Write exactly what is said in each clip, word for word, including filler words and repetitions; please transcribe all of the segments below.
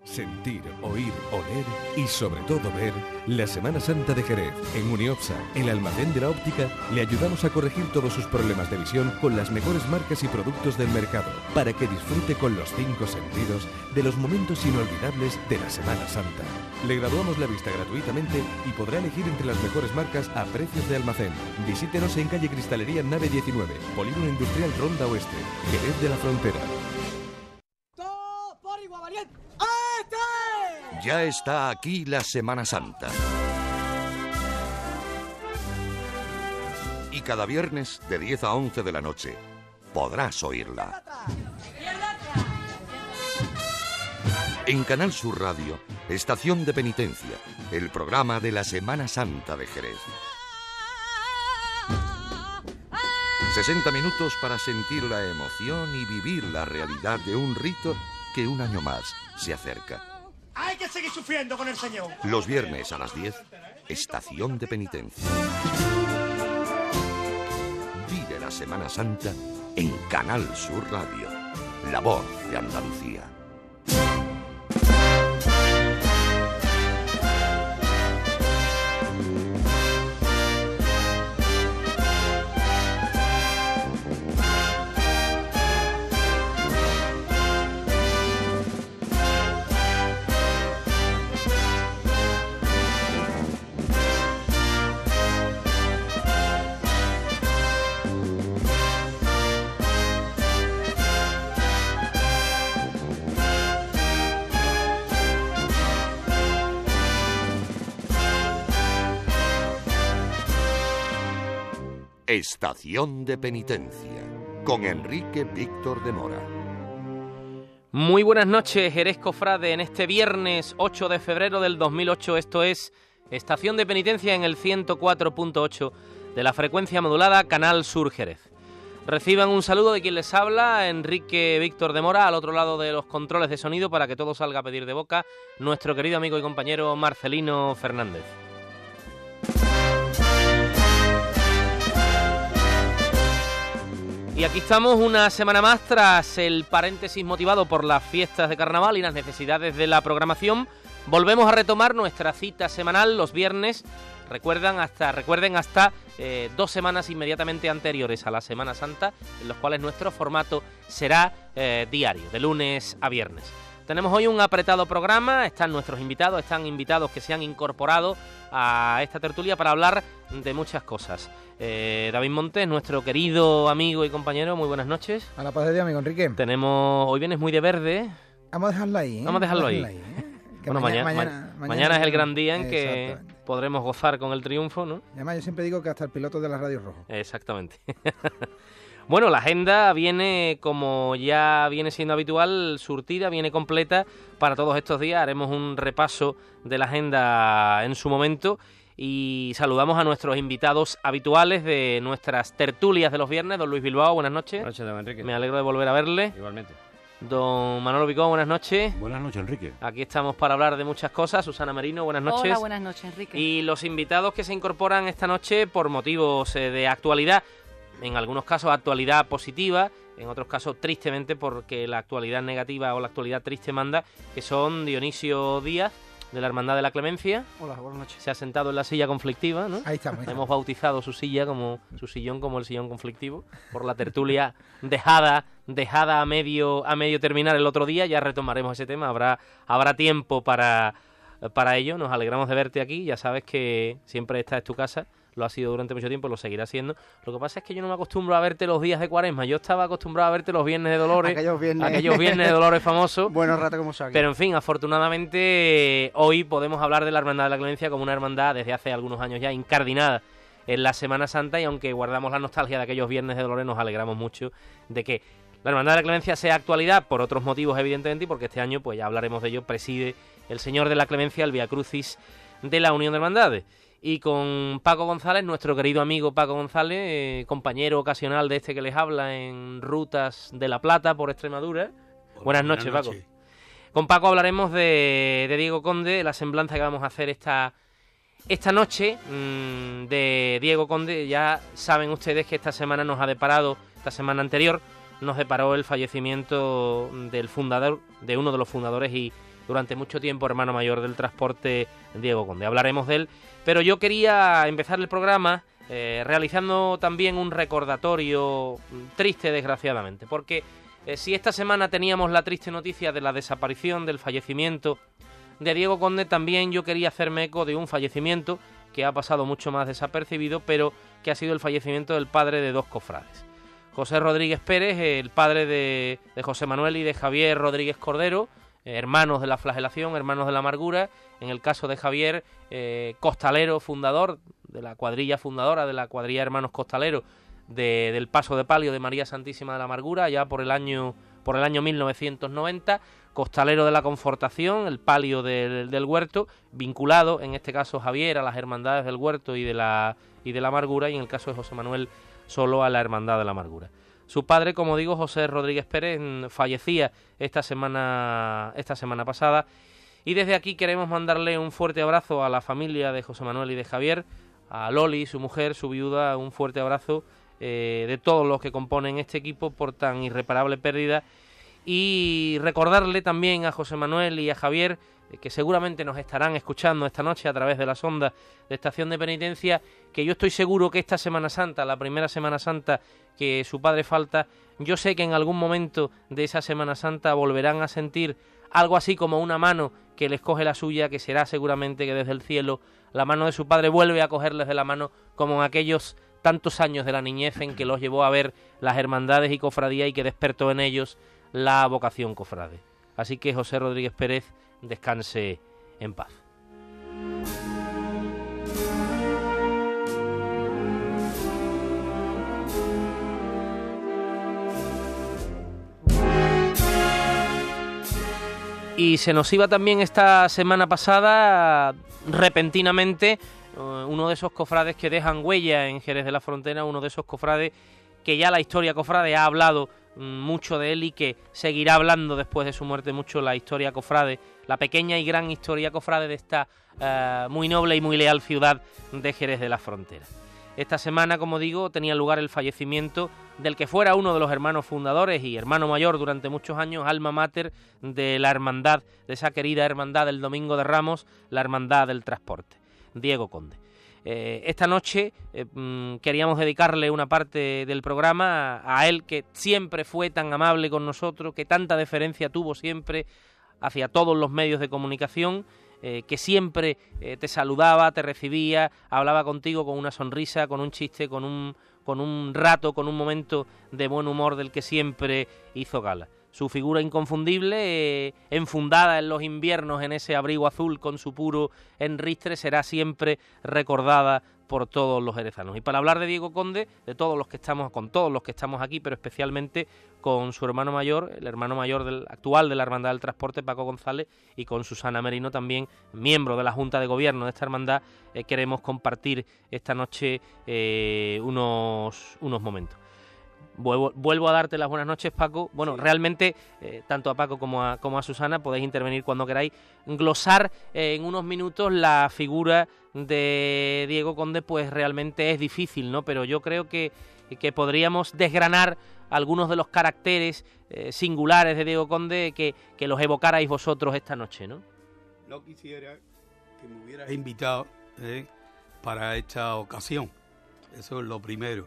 Sentir, oír, oler y sobre todo ver la Semana Santa de Jerez. En Uniopsa, el almacén de la óptica, le ayudamos a corregir todos sus problemas de visión con las mejores marcas y productos del mercado, para que disfrute con los cinco sentidos de los momentos inolvidables de la Semana Santa. Le graduamos la vista gratuitamente y podrá elegir entre las mejores marcas a precios de almacén. Visítenos en calle Cristalería Nave diecinueve, Polígono Industrial Ronda Oeste, Jerez de la Frontera. Ya está aquí la Semana Santa. Y cada viernes de diez a once de la noche podrás oírla. En Canal Sur Radio, Estación de Penitencia, el programa de la Semana Santa de Jerez. sesenta minutos para sentir la emoción y vivir la realidad de un rito que un año más se acerca. Hay que seguir sufriendo con el Señor. Los viernes a las diez, Estación de Penitencia. Vive la Semana Santa en Canal Sur Radio, la voz de Andalucía. Estación de Penitencia, con Enrique Víctor de Mora. Muy buenas noches, Jerez Cofrade, en este viernes ocho de febrero del dos mil ocho. Esto es Estación de Penitencia en el ciento cuatro punto ocho de la frecuencia modulada Canal Sur Jerez. Reciban un saludo de quien les habla, Enrique Víctor de Mora, al otro lado de los controles de sonido, para que todo salga a pedir de boca, nuestro querido amigo y compañero Marcelino Fernández. Y aquí estamos una semana más tras el paréntesis motivado por las fiestas de carnaval y las necesidades de la programación. Volvemos a retomar nuestra cita semanal los viernes. Recuerdan hasta, recuerden hasta eh, dos semanas inmediatamente anteriores a la Semana Santa, en los cuales nuestro formato será eh, diario, de lunes a viernes. Tenemos hoy un apretado programa, están nuestros invitados, están invitados que se han incorporado a esta tertulia para hablar de muchas cosas. Eh, David Montes, nuestro querido amigo y compañero, muy buenas noches. A la paz de Dios, amigo Enrique. Tenemos, hoy vienes muy de verde. Vamos a dejarlo ahí, ¿eh? Vamos a dejarlo ahí. ahí ¿eh? Bueno, mañana, mañana, mañana, mañana es el gran día en que podremos gozar con el triunfo, ¿no? Y además yo siempre digo que hasta el piloto de la Radio Rojo. Exactamente. Bueno, la agenda viene, como ya viene siendo habitual, surtida, viene completa para todos estos días. Haremos un repaso de la agenda en su momento y saludamos a nuestros invitados habituales de nuestras tertulias de los viernes. Don Luis Bilbao, buenas noches. Buenas noches, don Enrique. Me alegro de volver a verle. Igualmente. Don Manolo Picón, buenas noches. Buenas noches, Enrique. Aquí estamos para hablar de muchas cosas. Susana Merino, buenas noches. Hola, buenas noches, Enrique. Y los invitados que se incorporan esta noche por motivos eh, de actualidad. En algunos casos actualidad positiva, en otros casos tristemente porque la actualidad negativa o la actualidad triste manda, que son Dionisio Díaz, de la Hermandad de la Clemencia. Hola, buenas noches. Se ha sentado en la silla conflictiva, ¿no? Ahí estamos. Ahí Hemos bautizado su silla como su sillón como el sillón conflictivo por la tertulia dejada dejada a medio a medio terminar el otro día. Ya retomaremos ese tema. Habrá habrá tiempo para para ello. Nos alegramos de verte aquí. Ya sabes que siempre esta es tu casa. Lo ha sido durante mucho tiempo, lo seguirá siendo. Lo que pasa es que yo no me acostumbro a verte los días de Cuaresma. Yo estaba acostumbrado a verte los viernes de Dolores. Aquellos viernes. Aquellos viernes de Dolores famosos. Buenos ratos como son aquí. Pero en fin, afortunadamente hoy podemos hablar de la Hermandad de la Clemencia como una hermandad desde hace algunos años ya incardinada en la Semana Santa, y aunque guardamos la nostalgia de aquellos viernes de Dolores, nos alegramos mucho de que la Hermandad de la Clemencia sea actualidad por otros motivos, evidentemente, y porque este año, pues ya hablaremos de ello, preside el Señor de la Clemencia el Vía Crucis de la Unión de Hermandades. Y con Paco González, nuestro querido amigo Paco González, eh, compañero ocasional de este que les habla en Rutas de la Plata por Extremadura. Hola, buenas noches, buenas noches, Paco. Con Paco hablaremos de, de Diego Conde, de la semblanza que vamos a hacer esta, esta noche mmm, de Diego Conde. Ya saben ustedes que esta semana nos ha deparado, esta semana anterior, nos deparó el fallecimiento del fundador, de uno de los fundadores y durante mucho tiempo hermano mayor del transporte Diego Conde. Hablaremos de él, pero yo quería empezar el programa eh, realizando también un recordatorio triste, desgraciadamente, porque eh, si esta semana teníamos la triste noticia de la desaparición, del fallecimiento de Diego Conde, también yo quería hacerme eco de un fallecimiento que ha pasado mucho más desapercibido, pero que ha sido el fallecimiento del padre de dos cofrades. José Rodríguez Pérez, el padre de, de José Manuel y de Javier Rodríguez Cordero, eh, hermanos de la flagelación, hermanos de la amargura. En el caso de Javier, eh, costalero fundador, de la cuadrilla fundadora, de la cuadrilla Hermanos Costaleros, de, del Paso de Palio de María Santísima de la Amargura, ya por el año, por el año mil novecientos noventa, costalero de la Confortación, el palio del, del Huerto, vinculado, en este caso Javier, a las hermandades del Huerto y de la, y de la Amargura, y en el caso de José Manuel, solo a la Hermandad de la Amargura. Su padre, como digo, José Rodríguez Pérez, fallecía esta semana, esta semana pasada, y desde aquí queremos mandarle un fuerte abrazo a la familia de José Manuel y de Javier, a Loli, su mujer, su viuda, un fuerte abrazo eh, de todos los que componen este equipo por tan irreparable pérdida, y recordarle también a José Manuel y a Javier, eh, que seguramente nos estarán escuchando esta noche a través de las ondas de Estación de Penitencia, que yo estoy seguro que esta Semana Santa, la primera Semana Santa que su padre falta, yo sé que en algún momento de esa Semana Santa volverán a sentir algo así como una mano que les coge la suya, que será seguramente que desde el cielo la mano de su padre vuelve a cogerles de la mano, como en aquellos tantos años de la niñez en que los llevó a ver las hermandades y cofradías y que despertó en ellos la vocación cofrade. Así que José Rodríguez Pérez, descanse en paz. Y se nos iba también esta semana pasada, repentinamente, uno de esos cofrades que dejan huella en Jerez de la Frontera, uno de esos cofrades que ya la historia cofrade ha hablado mucho de él y que seguirá hablando después de su muerte mucho la historia cofrade, la pequeña y gran historia cofrade de esta uh, muy noble y muy leal ciudad de Jerez de la Frontera. Esta semana, como digo, tenía lugar el fallecimiento del que fuera uno de los hermanos fundadores y hermano mayor durante muchos años, alma mater de la hermandad, de esa querida hermandad del Domingo de Ramos, la Hermandad del Transporte, Diego Conde. Eh, esta noche eh, mmm, queríamos dedicarle una parte del programa a, a él, que siempre fue tan amable con nosotros, que tanta deferencia tuvo siempre hacia todos los medios de comunicación, eh, que siempre eh, te saludaba, te recibía, hablaba contigo con una sonrisa, con un chiste, con un, con un rato, con un momento de buen humor del que siempre hizo gala. Su figura inconfundible, eh, enfundada en los inviernos en ese abrigo azul con su puro enristre, será siempre recordada por todos los jerezanos. Y para hablar de Diego Conde, de todos los que estamos, con todos los que estamos aquí, pero especialmente con su hermano mayor, el hermano mayor del, actual de la Hermandad del Transporte, Paco González, y con Susana Merino, también miembro de la Junta de Gobierno de esta hermandad, eh, queremos compartir esta noche eh, unos, unos momentos. Vuelvo, vuelvo a darte las buenas noches, Paco. Bueno, sí. realmente, eh, tanto a Paco como a, como a Susana, podéis intervenir cuando queráis. Glosar eh, en unos minutos la figura de Diego Conde, pues realmente es difícil, ¿no? Pero yo creo que, que podríamos desgranar algunos de los caracteres eh, singulares de Diego Conde que, que los evocarais vosotros esta noche, ¿no? No quisiera que me hubieras invitado eh, para esta ocasión. Eso es lo primero.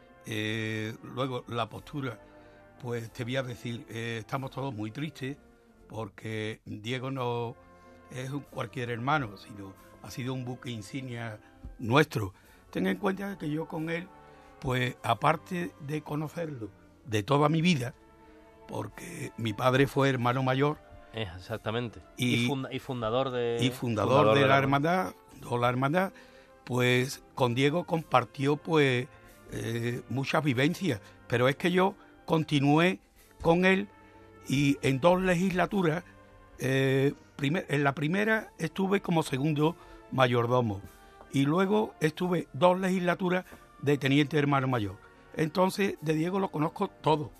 Eh, luego la postura, pues te voy a decir, eh, estamos todos muy tristes porque Diego no es un cualquier hermano, sino ha sido un buque insignia nuestro. Ten en cuenta que yo con él, pues aparte de conocerlo de toda mi vida, porque mi padre fue hermano mayor, eh, exactamente, y, y, funda, y fundador de y fundador, fundador de, de la hermandad, de la hermandad, pues con Diego compartió pues Eh, muchas vivencias, pero es que yo continué con él y en dos legislaturas, eh, primer, en la primera estuve como segundo mayordomo y luego estuve dos legislaturas de teniente hermano mayor. Entonces de Diego lo conozco todo.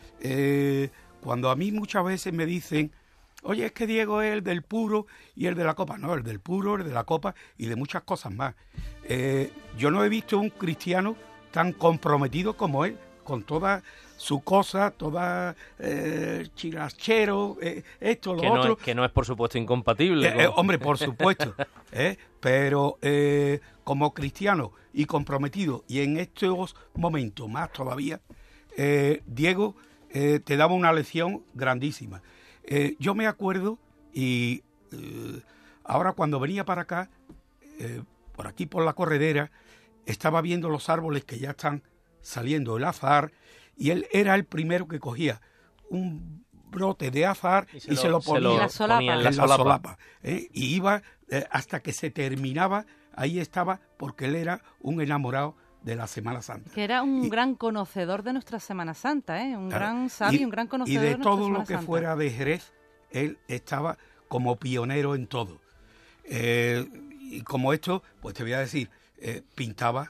Eh, cuando a mí muchas veces me dicen, oye, es que Diego es el del puro y el de la copa. No, el del puro, el de la copa y de muchas cosas más. Eh, yo no he visto un cristiano tan comprometido como él, con toda su cosa, toda eh, chirachero, eh, esto, lo que otro. No es, que no es, por supuesto, incompatible. Eh, eh, hombre, por supuesto. ¿eh? Pero eh, como cristiano y comprometido, y en estos momentos más todavía, eh, Diego eh, te daba una lección grandísima. Eh, yo me acuerdo, y eh, ahora cuando venía para acá, eh, por aquí por la corredera, estaba viendo los árboles que ya están saliendo el azahar, y él era el primero que cogía un brote de azahar y se, y lo, se lo ponía, se lo la solapa. ponía en en la la solapa. solapa, ¿eh? Y iba eh, hasta que se terminaba, ahí estaba, porque él era un enamorado de la Semana Santa. Que era un y, gran conocedor de nuestra Semana Santa, ¿eh? Un claro, gran sabio, y, un gran conocedor de, de nuestra todo Semana lo que Santa. fuera de Jerez, él estaba como pionero en todo. Eh, y como esto, pues te voy a decir, eh, pintaba.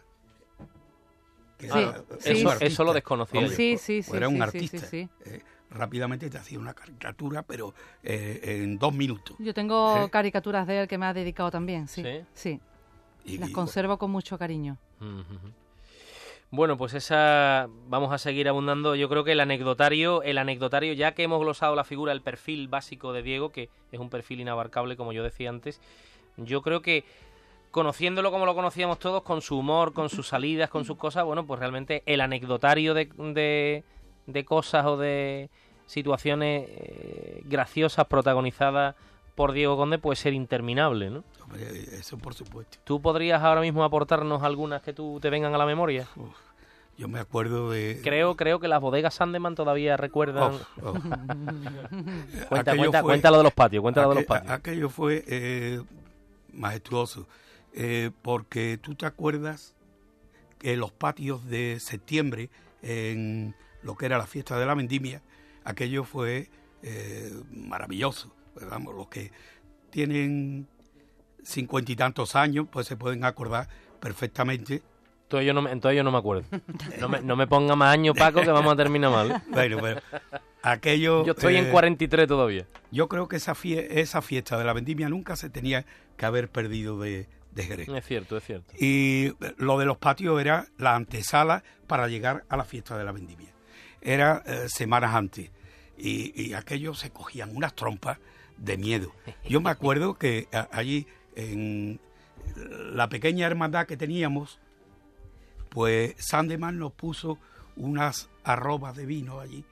Que Sí, era, sí, era un sí. artista. Eso lo desconocía Hombre, yo. Sí, pues, sí, pues sí, era un sí, artista. sí, sí. Eh, rápidamente te hacía una caricatura, pero eh, en dos minutos. Yo tengo ¿Eh? caricaturas de él que me ha dedicado también, sí. ¿Sí? Sí. Y, Las y, conservo con mucho cariño. Ujú. Bueno, pues esa vamos a seguir abundando. Yo creo que el anecdotario, el anecdotario, ya que hemos glosado la figura, el perfil básico de Diego, que es un perfil inabarcable, como yo decía antes, yo creo que conociéndolo como lo conocíamos todos, con su humor, con sus salidas, con sus cosas, bueno, pues realmente el anecdotario de, de, de cosas o de situaciones eh, graciosas protagonizadas por Diego Conde puede ser interminable, ¿no? Hombre, eso por supuesto. ¿Tú podrías ahora mismo aportarnos algunas que tú te vengan a la memoria? Uf, yo me acuerdo de... Creo, creo que las bodegas Sandeman todavía recuerdan. Uf, uf. Cuenta, Aquello cuenta, fue- cuenta lo de los patios, cuenta lo de los aqu- patios. Aquello fue eh, majestuoso, eh, porque tú te acuerdas que los patios de septiembre, en lo que era la fiesta de la vendimia, aquello fue eh, maravilloso. Pues vamos, los que tienen cincuenta y tantos años, pues se pueden acordar perfectamente. Entonces yo no me, entonces yo no me acuerdo. No me, no me ponga más años, Paco, que vamos a terminar mal. Bueno, pero aquello... Yo estoy en eh, cuarenta y tres todavía. Yo creo que esa, fie- esa fiesta de la vendimia nunca se tenía que haber perdido de, de Jerez. Es cierto, es cierto. Y lo de los patios era la antesala para llegar a la fiesta de la vendimia. Era eh, semanas antes. Y, y aquello se cogían unas trompas de miedo. Yo me acuerdo que a- allí en la pequeña hermandad que teníamos, pues Sandeman nos puso unas arrobas de vino allí.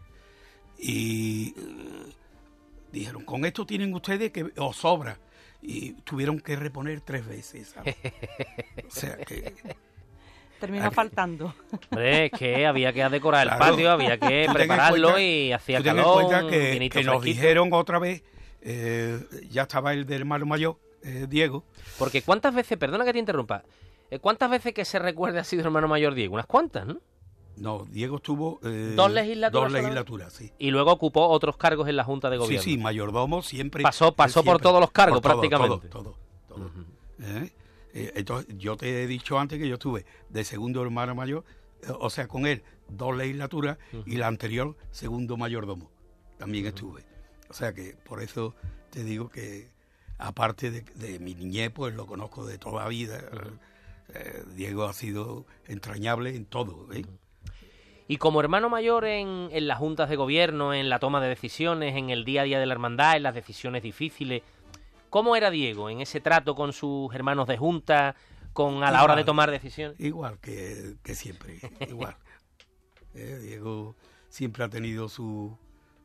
Y eh, dijeron, con esto tienen ustedes que os sobra. Y tuvieron que reponer tres veces, ¿sabes? O sea que... Terminó Aquí- faltando. Hombre, es que había que decorar el Claro. patio, había que Tú ten en prepararlo cuenta- y hacía tú ten en calor, cuenta que, vinito que nos fresquito. dijeron otra vez, eh, ya estaba el del hermano mayor, eh, Diego. Porque cuántas veces, perdona que te interrumpa, eh, ¿cuántas veces que se recuerde ha sido hermano mayor Diego? Unas cuantas, ¿no? No, Diego estuvo... eh, ¿Dos legislaturas Dos solamente? legislaturas, sí. Y luego ocupó otros cargos en la Junta de Sí, Gobierno. sí, mayordomo siempre... Pasó- pasó él por siempre- todos los cargos, por todo, prácticamente. Todo, todo, todo. ¿Eh? Eh, entonces, yo te he dicho antes que yo estuve de segundo hermano mayor, eh, o sea, con él dos legislaturas, y la anterior segundo mayordomo. También estuve. O sea que por eso te digo que, aparte de, de mi niñez, pues lo conozco de toda la vida. Eh, Diego ha sido entrañable en todo, ¿eh? Y como hermano mayor en, en las juntas de gobierno, en la toma de decisiones, en el día a día de la hermandad, en las decisiones difíciles, ¿cómo era Diego en ese trato con sus hermanos de junta, con a la hora de tomar decisiones? Igual que, que siempre, igual. Eh, Diego siempre ha tenido su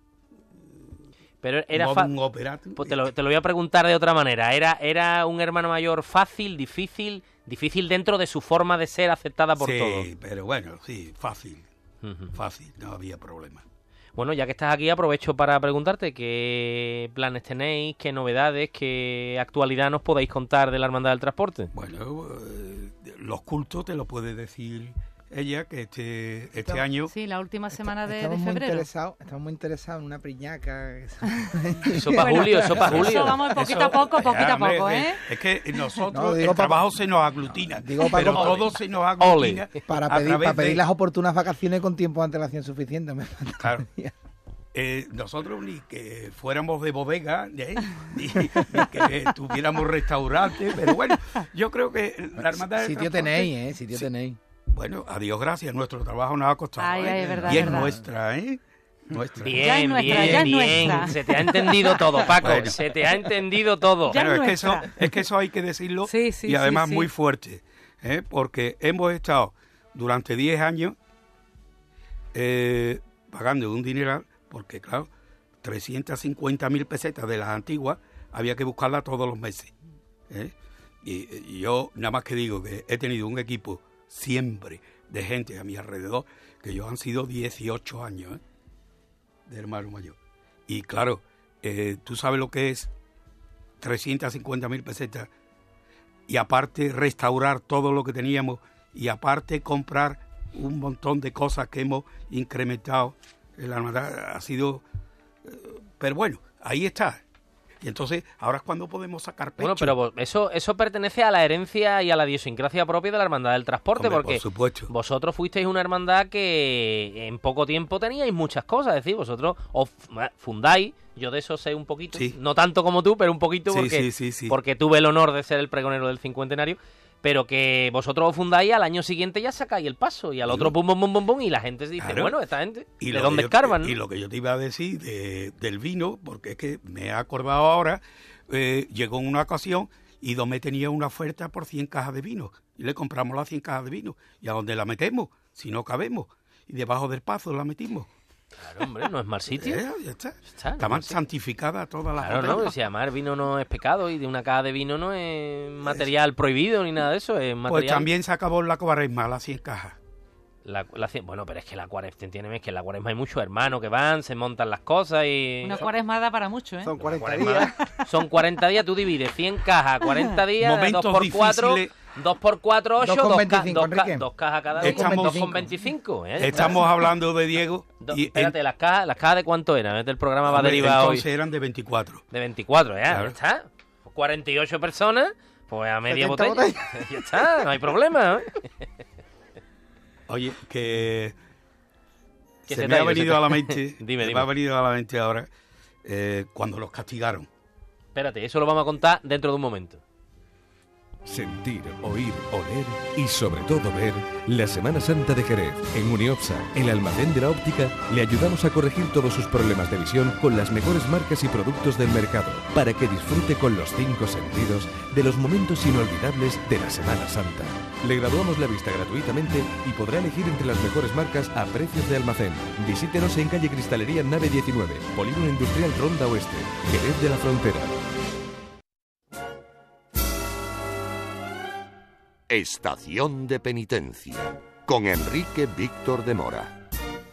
Pero era fa- modum operatum. pues te, lo, te lo voy a preguntar de otra manera. ¿Era, ¿Era un hermano mayor fácil, difícil? Difícil dentro de su forma de ser aceptada por sí, todos. pero bueno, sí, fácil, Ujú. fácil, no había problema. Bueno, ya que estás aquí, aprovecho para preguntarte qué planes tenéis, qué novedades, qué actualidad nos podéis contar de la Hermandad del Transporte. Bueno, eh, los cultos te lo puede decir ella, que este, este Estamos- año... Sí, la última semana de, de estamos muy febrero. interesados, estamos muy interesados en una priñaca. Eso para Julio, eso para Eso Julio. vamos poquito Eso- a poco, poquito ya, a hombre, poco, eh, ¿eh? Es que nosotros, No, digo el pa- trabajo se nos aglutina, Digo pa- pero pa- todo se nos aglutina para a pedir, través para pedir de- las oportunas vacaciones con tiempo de antelación suficiente. me Claro. faltaría. Eh, nosotros ni que fuéramos de bodega, ¿eh? ni, ni que tuviéramos restaurante, pero bueno, yo creo que la hermandad del Sitio transporte- tenéis, ¿eh? Sitio Sí. tenéis. Bueno, a Dios gracias, nuestro trabajo nos ha costado. Ay, ¿eh? ay, es verdad, y es verdad. nuestra, ¿eh? Nuestra. Bien, Ya es nuestra, bien, ya es bien. nuestra. Se te ha entendido todo, Paco. Bueno. Se te ha entendido todo. Ya Pero es que, eso, nuestra. es que eso hay que decirlo Sí, sí, y además sí, sí. muy fuerte, ¿eh? Porque hemos estado durante diez años eh, pagando un dineral, porque claro, trescientas cincuenta mil pesetas de las antiguas había que buscarlas todos los meses, ¿eh? Y, y yo nada más que digo que he tenido un equipo siempre de gente a mi alrededor, que yo han sido dieciocho años, ¿eh? De hermano mayor. Y claro, eh, tú sabes lo que es trescientas cincuenta mil pesetas y aparte restaurar todo lo que teníamos y aparte comprar un montón de cosas que hemos incrementado en la hermandad. Ha sido... eh, pero bueno, ahí está. Y entonces, ahora es cuando podemos sacar pecho. Bueno, pero vos- eso eso pertenece a la herencia y a la idiosincrasia propia de la Hermandad del Transporte, Hombre, porque por supuesto. vosotros fuisteis una hermandad que en poco tiempo teníais muchas cosas, es decir, vosotros os f- fundáis, yo de eso sé un poquito, Sí. no tanto como tú, pero un poquito Sí, porque, sí, sí, sí. porque tuve el honor de ser el pregonero del cincuentenario, pero que vosotros os fundáis y al año siguiente ya sacáis el paso y al otro pum, pum, pum, pum, pum, y la gente se dice, Claro. bueno, esta gente, Y ¿de lo dónde que yo- escarban? ¿no? Y lo que yo te iba a decir de, del vino, porque es que me he acordado ahora, eh, llegó en una ocasión y Domé tenía una oferta por cien cajas de vino. Y le compramos las cien cajas de vino. ¿Y a dónde la metemos? Si no cabemos. Y debajo del pazo la metimos. Claro, hombre, no es mal sitio. Eh, ya está. Está, Estaban no sé. santificadas todas las Claro, botellas. no, si además el vino no es pecado y de una caja de vino no es material prohibido ni nada de eso, es material... Pues también se acabó la cuaresma, las cien cajas. La, la cien- bueno, pero es que la cuaresma, entiéndeme, es que en la cuaresma hay muchos hermanos que van, se montan las cosas y... Una cuaresma da para mucho, ¿eh? Son cuarenta Cuaresma días. da- Son cuarenta días, tú divides cien cajas, cuarenta días, Momentos dos por cuatro, difíciles. dos por cuatro, ocho, Dos con dos, ca- veinticinco, dos, ca- Enrique. dos cajas cada uno, Estamos- dos con veinticinco. ¿eh? Estamos hablando de Diego. Do- y espérate, en- las cajas, ¿las cajas de cuánto eran? Este el programa va hombre, derivado hoy entonces eran de veinticuatro. de veinticuatro, ya, Claro. ya está. cuarenta y ocho personas, pues a media setenta botella. Ya está, no hay problema, ¿eh? Oye, que ¿Qué se se me te ha ha ido? venido Se te- a la mente, Dime, me dime. ha venido a la mente ahora eh, cuando los castigaron. Espérate, eso lo vamos a contar dentro de un momento. Sentir, oír, oler y sobre todo ver la Semana Santa de Jerez. En Uniopsa, el almacén de la óptica, le ayudamos a corregir todos sus problemas de visión con las mejores marcas y productos del mercado para que disfrute con los cinco sentidos de los momentos inolvidables de la Semana Santa. Le graduamos la vista gratuitamente y podrá elegir entre las mejores marcas a precios de almacén. Visítenos en calle Cristalería Nave diecinueve, Polígono Industrial Ronda Oeste, Jerez de la Frontera. Estación de Penitencia, con Enrique Víctor de Mora.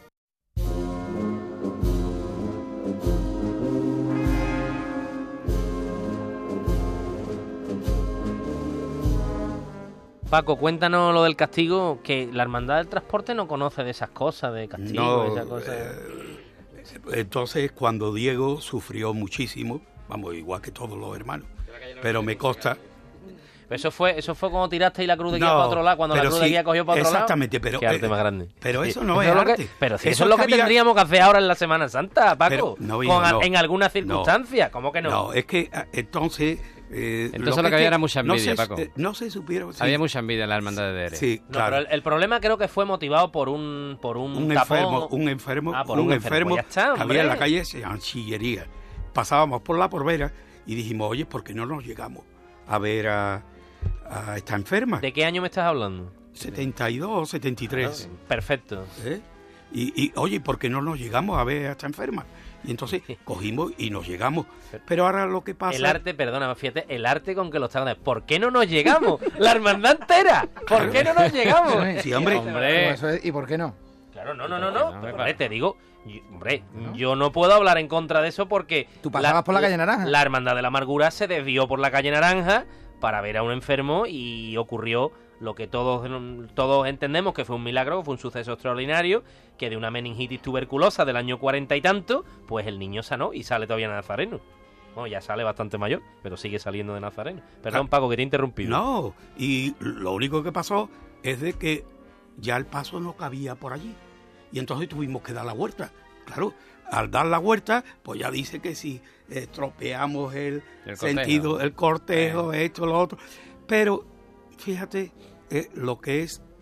Paco, cuéntanos lo del castigo, que la Hermandad del Transporte no conoce de esas cosas, de castigo, No, esas cosas. eh, entonces cuando Diego sufrió muchísimo, vamos, igual que todos los hermanos, pero me consta... Pero eso fue, eso fue cuando tiraste y la cruz de guía No, para otro lado, cuando la pero cruz de sí, guía cogió para otro lado. exactamente, pero, Qué arte eh, más grande. pero Sí, eso no es lo que- arte. pero si eso, Eso es lo es que que había- tendríamos que hacer ahora en la Semana Santa, Paco. Pero, no, con hijo, al- no. en alguna No. circunstancia. ¿Cómo que no? No, es que ah, entonces... eh, Entonces lo que había era mucha no envidia, se- Paco. eh, No se supieron... sí. Había mucha envidia en la hermandad de Dere. Sí, No, claro. pero el, el problema creo que fue motivado por un por un, un tapón. enfermo, un enfermo, Ah, por un un enfermo, enfermo. Ya está, que hombre. había en la calle Chanchillería. Pasábamos por la Porvera y dijimos, oye, ¿por qué no nos llegamos a ver a, a esta enferma? ¿De qué año me estás hablando? setenta y dos, setenta y tres. Perfecto. ¿eh? Y, y, oye, ¿por qué no nos llegamos a ver a esta enferma? Y entonces cogimos y nos llegamos. Pero ahora lo que pasa... El arte, perdona, fíjate, el arte con que lo están... ¿Por qué no nos llegamos? ¡La hermandad entera! ¿Por qué no nos llegamos? Sí, hombre. Hombre. Eso es- ¿Y por qué no? Claro, no, no, no, no. No, Pero, claro. hombre, te digo, yo, hombre, yo no puedo hablar en contra de eso porque... Tú pasabas por la calle Naranja. La Hermandad de la Amargura se desvió por la calle Naranja para ver a un enfermo y ocurrió lo que todos, todos entendemos que fue un milagro, fue un suceso extraordinario, que de una meningitis tuberculosa del año cuarenta y tanto, pues el niño sanó y sale todavía nazareno. Bueno, ya sale bastante mayor, pero sigue saliendo de nazareno. Perdón, Paco, que te he interrumpido. No, y lo único que pasó es de que ya el paso no cabía por allí. Y entonces tuvimos que dar la vuelta. Claro, al dar la vuelta, pues ya dice que si estropeamos el, El cortejo. sentido, el cortejo, esto, lo otro. Pero fíjate eh, lo que es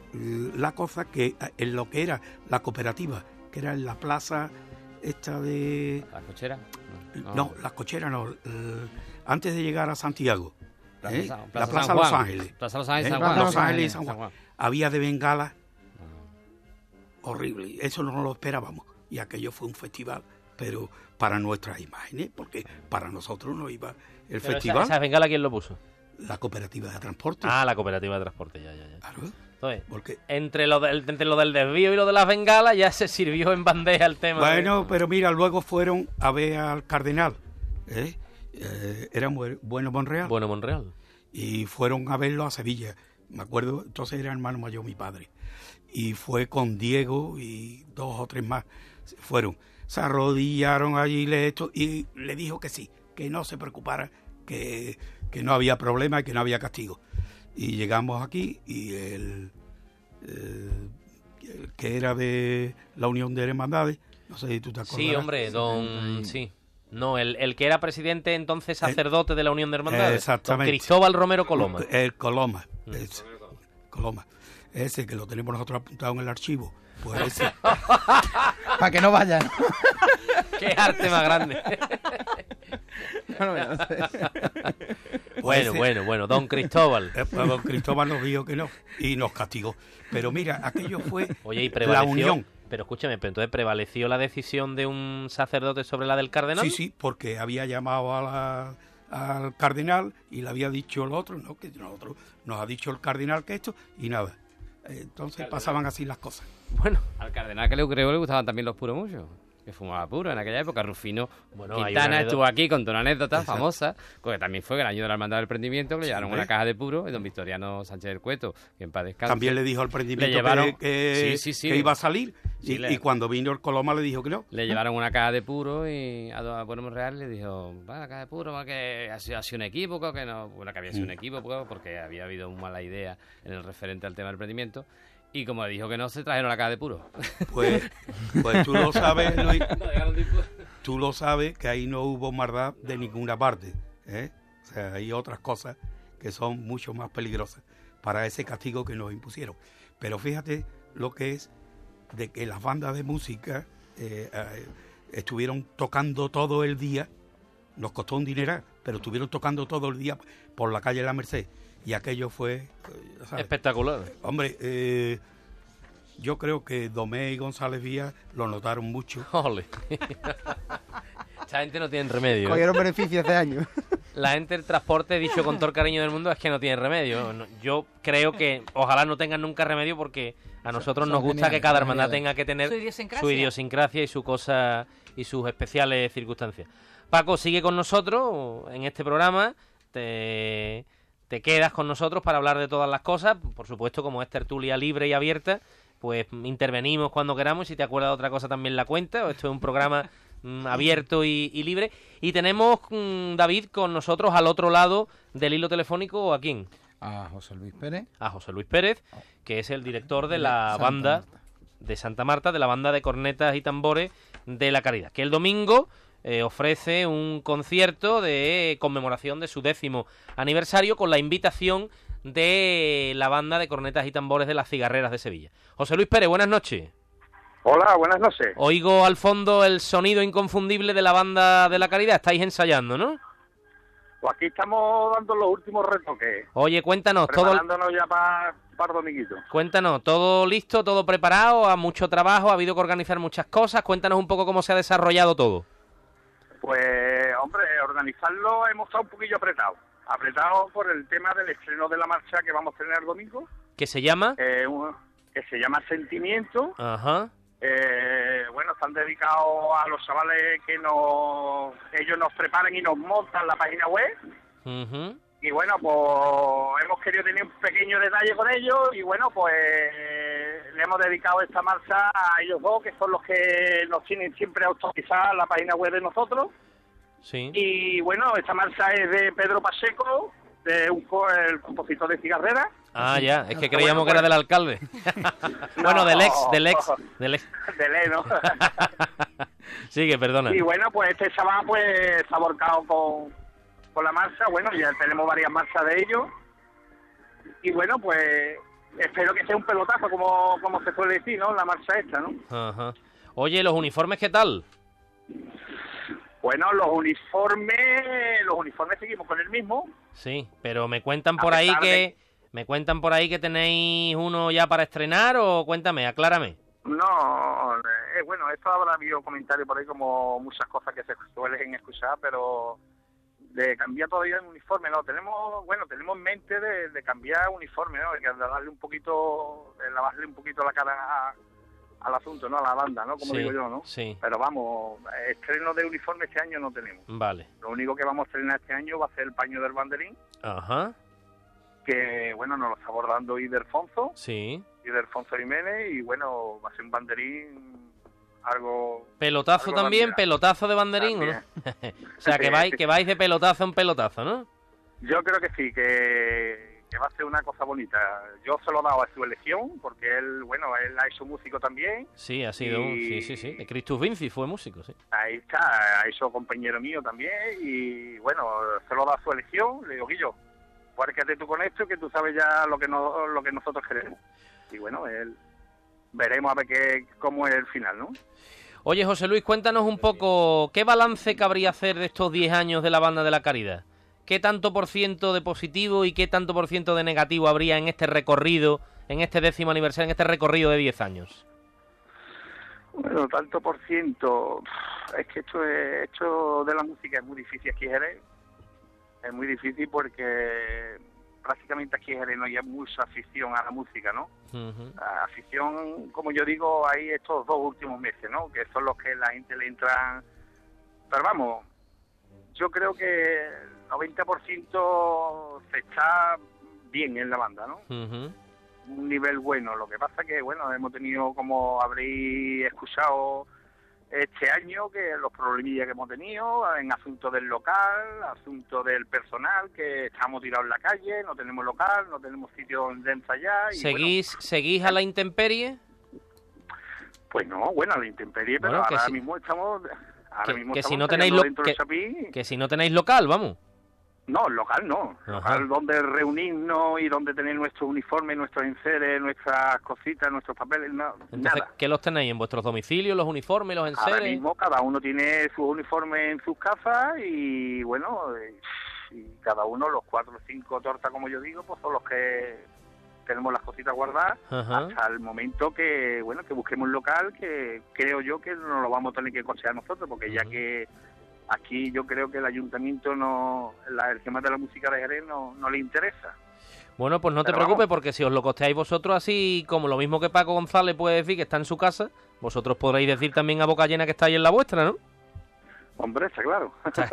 eh, la cosa que en lo que era la cooperativa, que era en la plaza esta de... ¿La cochera? No, no la cochera no, eh, antes de llegar a Santiago. Plaza, ¿eh? Plaza La Plaza San Los Juan. Ángeles. Plaza Los Ángeles, ¿eh? San Juan. Los Ángeles y San San Juan. Juan. Había de bengala horrible, eso no lo esperábamos. Y aquello fue un festival, pero para nuestras imágenes, porque para nosotros no iba el Pero festival. Esa, esa bengala, ¿quién lo puso? La cooperativa de transporte. Ah, la cooperativa de transporte, ya, ya, ya. Claro, Entonces, porque... entre lo, del, entre lo del desvío y lo de las bengalas ya se sirvió en bandeja el tema. Bueno, de... pero mira, luego fueron a ver al cardenal. ¿eh? Eh, era muy bueno Monreal. Bueno, Monreal. Y fueron a verlo a Sevilla. Me acuerdo, entonces era hermano mayor mi padre. Y fue con Diego y dos o tres más. Fueron, se arrodillaron allí le esto, y le dijo que sí, que no se preocupara, que, que no había problema y que no había castigo. Y llegamos aquí y el, el, el que era de la Unión de Hermandades, no sé si tú te acuerdas. Sí, hombre, don... Sí. No, el, el que era presidente entonces sacerdote de la Unión de Hermandades. Exactamente. Don Cristóbal Romero Coloma. El Coloma. Mm. Ese, Coloma. Ese que lo tenemos nosotros apuntado en el archivo. Pues ese. Para que no vayan. ¡Qué arte más grande! Bueno, bueno, no sé. Bueno, ese- bueno, bueno, don Cristóbal. Eh, pues don Cristóbal nos dijo que no y nos castigó. Pero mira, aquello fue Oye, y la prevaleció... unión. Pero escúchame, pero entonces prevaleció la decisión de un sacerdote sobre la del cardenal. Sí, sí, porque había llamado a la- al cardenal y le había dicho el otro, no, que nosotros nos ha dicho el cardenal que esto y nada. Entonces pasaban así las cosas. Bueno, Al cardenal que le creo le gustaban también los puros muchos, que fumaba puro en aquella época. Rufino Bueno, hay una Quintana anécdota- estuvo aquí con una anécdota Exacto. famosa, porque también fue el año de la Hermandad del Prendimiento, que le Sí, llevaron hombre. una caja de puro, y don Victoriano Sánchez del Cueto, que en paz descanse. También le dijo al prendimiento Le llevaron- que, que- Sí, sí, sí. que iba a salir Sí, y, le- y cuando vino el Coloma le dijo que no. Le llevaron una caja de puro y a don Bueno Monreal le dijo, va, la caja de puro, va, que ha sido, ha sido un equívoco, que no, bueno, que había sido un equívoco, porque había habido una mala idea en el referente al tema del prendimiento. Y como le dijo que no, se trajeron la caja de puro. Pues, pues tú lo sabes, Luis, tú lo sabes que ahí no hubo maldad de ninguna parte. ¿eh? O sea, hay otras cosas que son mucho más peligrosas para ese castigo que nos impusieron. Pero fíjate lo que es de que las bandas de música eh, eh, estuvieron tocando todo el día, nos costó un dineral, pero estuvieron tocando todo el día por la calle La Merced. Y aquello fue... eh, ¿sabes? espectacular. Hombre, eh, yo creo que Domé y González Vía lo notaron mucho. Ole. Esta gente no tiene remedio. ¿eh? Cogieron beneficio hace años. La gente del transporte, dicho con todo el cariño del mundo, es que no tiene remedio. No- Yo creo que ojalá no tengan nunca remedio, porque a nosotros son nos gusta geniales, que cada son hermandad geniales. tenga que tener Su idiosincrasia. su idiosincrasia y su cosa y sus especiales circunstancias. Paco, sigue con nosotros en este programa. Te, te quedas con nosotros para hablar de todas las cosas. Por supuesto, como es tertulia libre y abierta, pues intervenimos cuando queramos. Si te acuerdas de otra cosa, también la cuenta. Esto es un programa mm, abierto y, y libre. Y tenemos, mm, David, con nosotros al otro lado del hilo telefónico, ¿a quién? A José Luis Pérez. A José Luis Pérez, que es el director de la Santa banda Marta. de Santa Marta, de la banda de cornetas y tambores de la Caridad, que el domingo eh, ofrece un concierto de conmemoración de su décimo aniversario con la invitación de la banda de cornetas y tambores de las Cigarreras de Sevilla. José Luis Pérez, buenas noches. Hola, buenas noches. Oigo al fondo el sonido inconfundible de la banda de la Caridad. Estáis ensayando, ¿no? Pues aquí estamos dando los últimos retoques, Oye, cuéntanos, todo, preparándonos ya para para Dominguito. cuéntanos, todo listo, todo preparado, a mucho trabajo, ha habido que organizar muchas cosas. Cuéntanos un poco cómo se ha desarrollado todo. Pues, hombre, organizarlo hemos estado un poquillo apretados. Apretados por el tema del estreno de la marcha que vamos a tener el domingo, ¿Qué se llama? eh, un- que se llama Sentimiento. Ajá. Eh, bueno, están dedicados a los chavales que nos ellos nos preparan y nos montan la página web. Ujú. Y bueno, pues hemos querido tener un pequeño detalle con ellos y bueno, pues le hemos dedicado esta marcha a ellos dos, que son los que nos tienen siempre autorizada la página web de nosotros. Sí. Y bueno, esta marcha es de Pedro Pacheco, de un co- el compositor de Cigarrera. Ah, ya, es que Bueno, creíamos que era pues- del alcalde. Bueno, del ex, del ex, del ex. De Leno. Sigue, perdona. Y bueno, pues este chaval pues está volcado con, con la marcha. Bueno, ya tenemos varias marchas de ellos. Y bueno, pues espero que sea un pelotazo, como, como se suele decir, ¿no? La marcha esta, ¿no? Ajá. Oye, ¿los uniformes qué tal? Bueno, los uniformes, los uniformes seguimos con el mismo. Sí, pero me cuentan por A ahí pesar que... de- ¿Me cuentan por ahí que tenéis uno ya para estrenar o cuéntame, aclárame? No, eh, bueno, esto habrá habido comentarios por ahí como muchas cosas que se suelen escuchar, pero de cambiar todavía el uniforme, no, tenemos, bueno, tenemos en mente de, de cambiar uniforme, ¿no? De darle un poquito, de lavarle un poquito la cara a- al asunto, ¿no? A la banda, ¿no? Como Sí, digo yo, ¿no? sí. Pero vamos, estreno de uniforme este año no tenemos. Vale. Lo único que vamos a estrenar este año va a ser el paño del banderín, Ajá, que, bueno, nos lo está abordando Iderfonso, sí. Iderfonso Jiménez, y bueno, va a ser un banderín algo... ¿Pelotazo algo también? bandera. ¿Pelotazo de banderín o no? O sea, que vais, que vais de pelotazo en pelotazo, ¿no? Yo creo que sí, que, que va a ser una cosa bonita. Yo se lo he dado a su elección, porque él, bueno, él ha hecho músico también. Sí, ha sido un... Y- Sí, sí, sí. De Christus Vinci fue músico, sí. Ahí está, ha hecho compañero mío también. Y bueno, se lo he dado a su elección. Le digo, Guillo, cuárquete tú con esto, que tú sabes ya lo que, no, lo que nosotros queremos. Y bueno, él, veremos a ver qué, cómo es el final, ¿no? Oye, José Luis, cuéntanos un poco, ¿qué balance cabría hacer de estos diez años de la Banda de la Caridad? ¿Qué tanto por ciento de positivo y qué tanto por ciento de negativo habría en este recorrido, en este décimo aniversario, en este recorrido de diez años? Bueno, tanto por ciento, es que esto, es, esto de la música es muy difícil aquí en Jerez. Es muy difícil porque prácticamente aquí en Jerez no hay mucha afición a la música, ¿no? Ujú. La afición, como yo digo, hay estos dos últimos meses, ¿no? Que son los que la gente le entra... Pero vamos, yo creo que el noventa por ciento se está bien en la banda, ¿no? Ujú. Un nivel bueno. Lo que pasa que, bueno, hemos tenido, como habréis escuchado este año, que los problemillas que hemos tenido en asunto del local, asunto del personal, que estamos tirados en la calle, no tenemos local, no tenemos sitio donde ensayar. Y ¿Seguís, ¿Seguís a la intemperie? Bueno, pues no, bueno, a la intemperie, pero Bueno, que ahora si- mismo estamos... Ahora que- mismo que si estamos no tenéis ensayando lo- dentro que- del Chapín. Que si no tenéis local, vamos. No, local no. Ajá. Local donde reunirnos y donde tener nuestros uniformes, nuestros enseres, nuestras cositas, nuestros papeles, no, Entonces, nada. ¿qué los tenéis? ¿En vuestros domicilios, los uniformes, los Ahora enseres? mismo cada uno tiene sus uniformes en sus casas y bueno, y, y cada uno, los cuatro o cinco tortas, como yo digo, pues son los que tenemos las cositas guardadas Ajá. hasta el momento que, bueno, que busquemos un local, que creo yo que no lo vamos a tener que costear nosotros, porque ya Ujú. que aquí yo creo que el ayuntamiento, no la, el tema de la música de Jerez no, no le interesa. Bueno, pues no te Pero preocupes, vamos. porque si os lo costeáis vosotros así, como lo mismo que Paco González puede decir que está en su casa, vosotros podréis decir también a boca llena que estáis en la vuestra, ¿no? Hombre, está claro.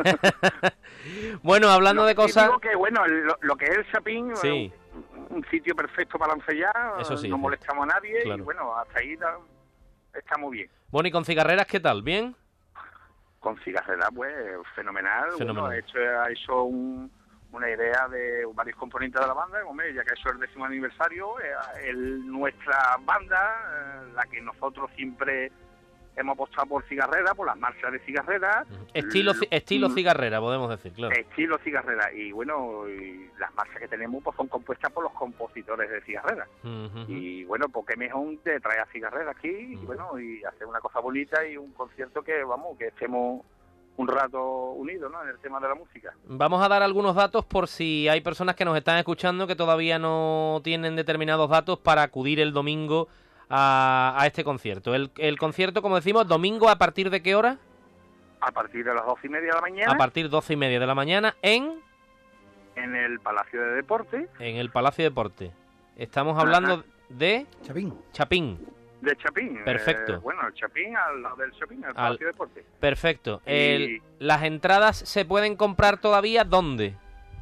Bueno, hablando Lo de que sí cosas... digo que, bueno, el- lo, lo que es el Chapín, Sí. un, un sitio perfecto para ensayar, Eso sí, no sí. molestamos a nadie Claro. y bueno, hasta ahí da- está muy bien. Bueno, ¿y con cigarreras qué tal? ¿Bien? Con cigarrera, pues, fenomenal. Fenomenal. Bueno, ha hecho, ha hecho un- una idea de varios componentes de la banda, hombre, ya que ha hecho el décimo aniversario, eh, el- nuestra banda, eh, la que nosotros siempre hemos apostado por cigarrera, por las marchas de cigarrera. Estilo, ci- estilo Mm, cigarrera, podemos decir, claro. Estilo cigarrera. Y bueno, y las marchas que tenemos pues son compuestas por los compositores de cigarrera. Ujú. Y bueno, pues qué mejor de traer a cigarrera aquí y Ujú. bueno, y hacer una cosa bonita y un concierto que, vamos, que estemos un rato unidos, ¿no? En el tema de la música. Vamos a dar algunos datos por si hay personas que nos están escuchando que todavía no tienen determinados datos para acudir el domingo a, a este concierto. El, el concierto, como decimos, domingo a partir de qué hora? A partir de las doce y media de la mañana, A partir de doce y media de la mañana en, en el Palacio de Deportes en el Palacio de Deportes. Estamos hablando Ajá. de Chapín. Chapín. de Chapín. Perfecto. Eh, bueno, el Chapín al lado del Chapín, el Al- Palacio de Deportes. Perfecto. Y- El- las entradas se pueden comprar todavía ¿dónde?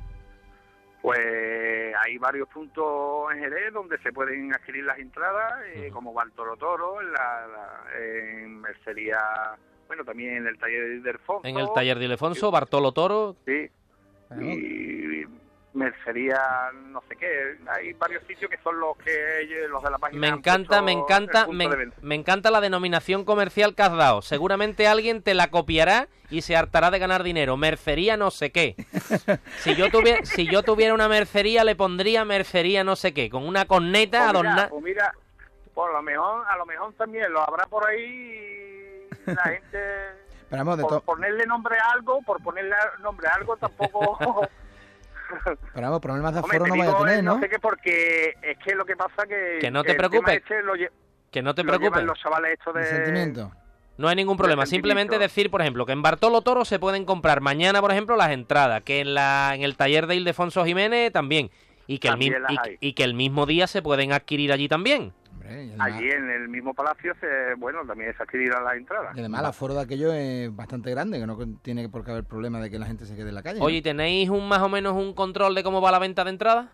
Pues hay varios puntos en Jerez donde se pueden adquirir las entradas, eh, Ujú. como Bartolo Toro, en, la, la- en Mercería, bueno, también en el taller de Ildefonso. En el taller de Ildefonso, Bartolo Toro. Sí. Bueno, Y Mercería, no sé qué, hay varios sitios que son los que ellos, los de la página. Me han encanta, me puesto encanta, el punto me, de venta. me encanta la denominación comercial que has dado. Seguramente alguien te la copiará y se hartará de ganar dinero. Mercería no sé qué. Si yo tuviera, si yo tuviera una mercería, le pondría mercería no sé qué, con una corneta Pues mira, adornada. pues mira, por lo mejor, a lo mejor también lo habrá por ahí y la gente, Pero vamos, de por to- ponerle nombre a algo, por ponerle nombre a algo tampoco... pero vamos, problemas de Hombre, aforo te no vaya a digo, tener, eh, ¿no? no sé qué, porque es que lo que pasa que... Que no te el preocupes. tema este lo, lle- Que no te lo llevan preocupes. los chavales estos de... De sentimiento. No hay ningún problema. Simplemente decir, por ejemplo, que en Bartolo Toro se pueden comprar mañana, por ejemplo, las entradas, que en la en el taller de Ildefonso Jiménez también, y que, el, También mi- las y, hay. y que el mismo día se pueden adquirir allí también. Hombre, y además, Allí en el mismo palacio, se, bueno, también se adquirirán las entradas. y además el aforo de aquello es bastante grande, que no tiene por qué haber problema de que la gente se quede en la calle. ¿no? Oye, ¿tenéis un más o menos un control de cómo va la venta de entradas?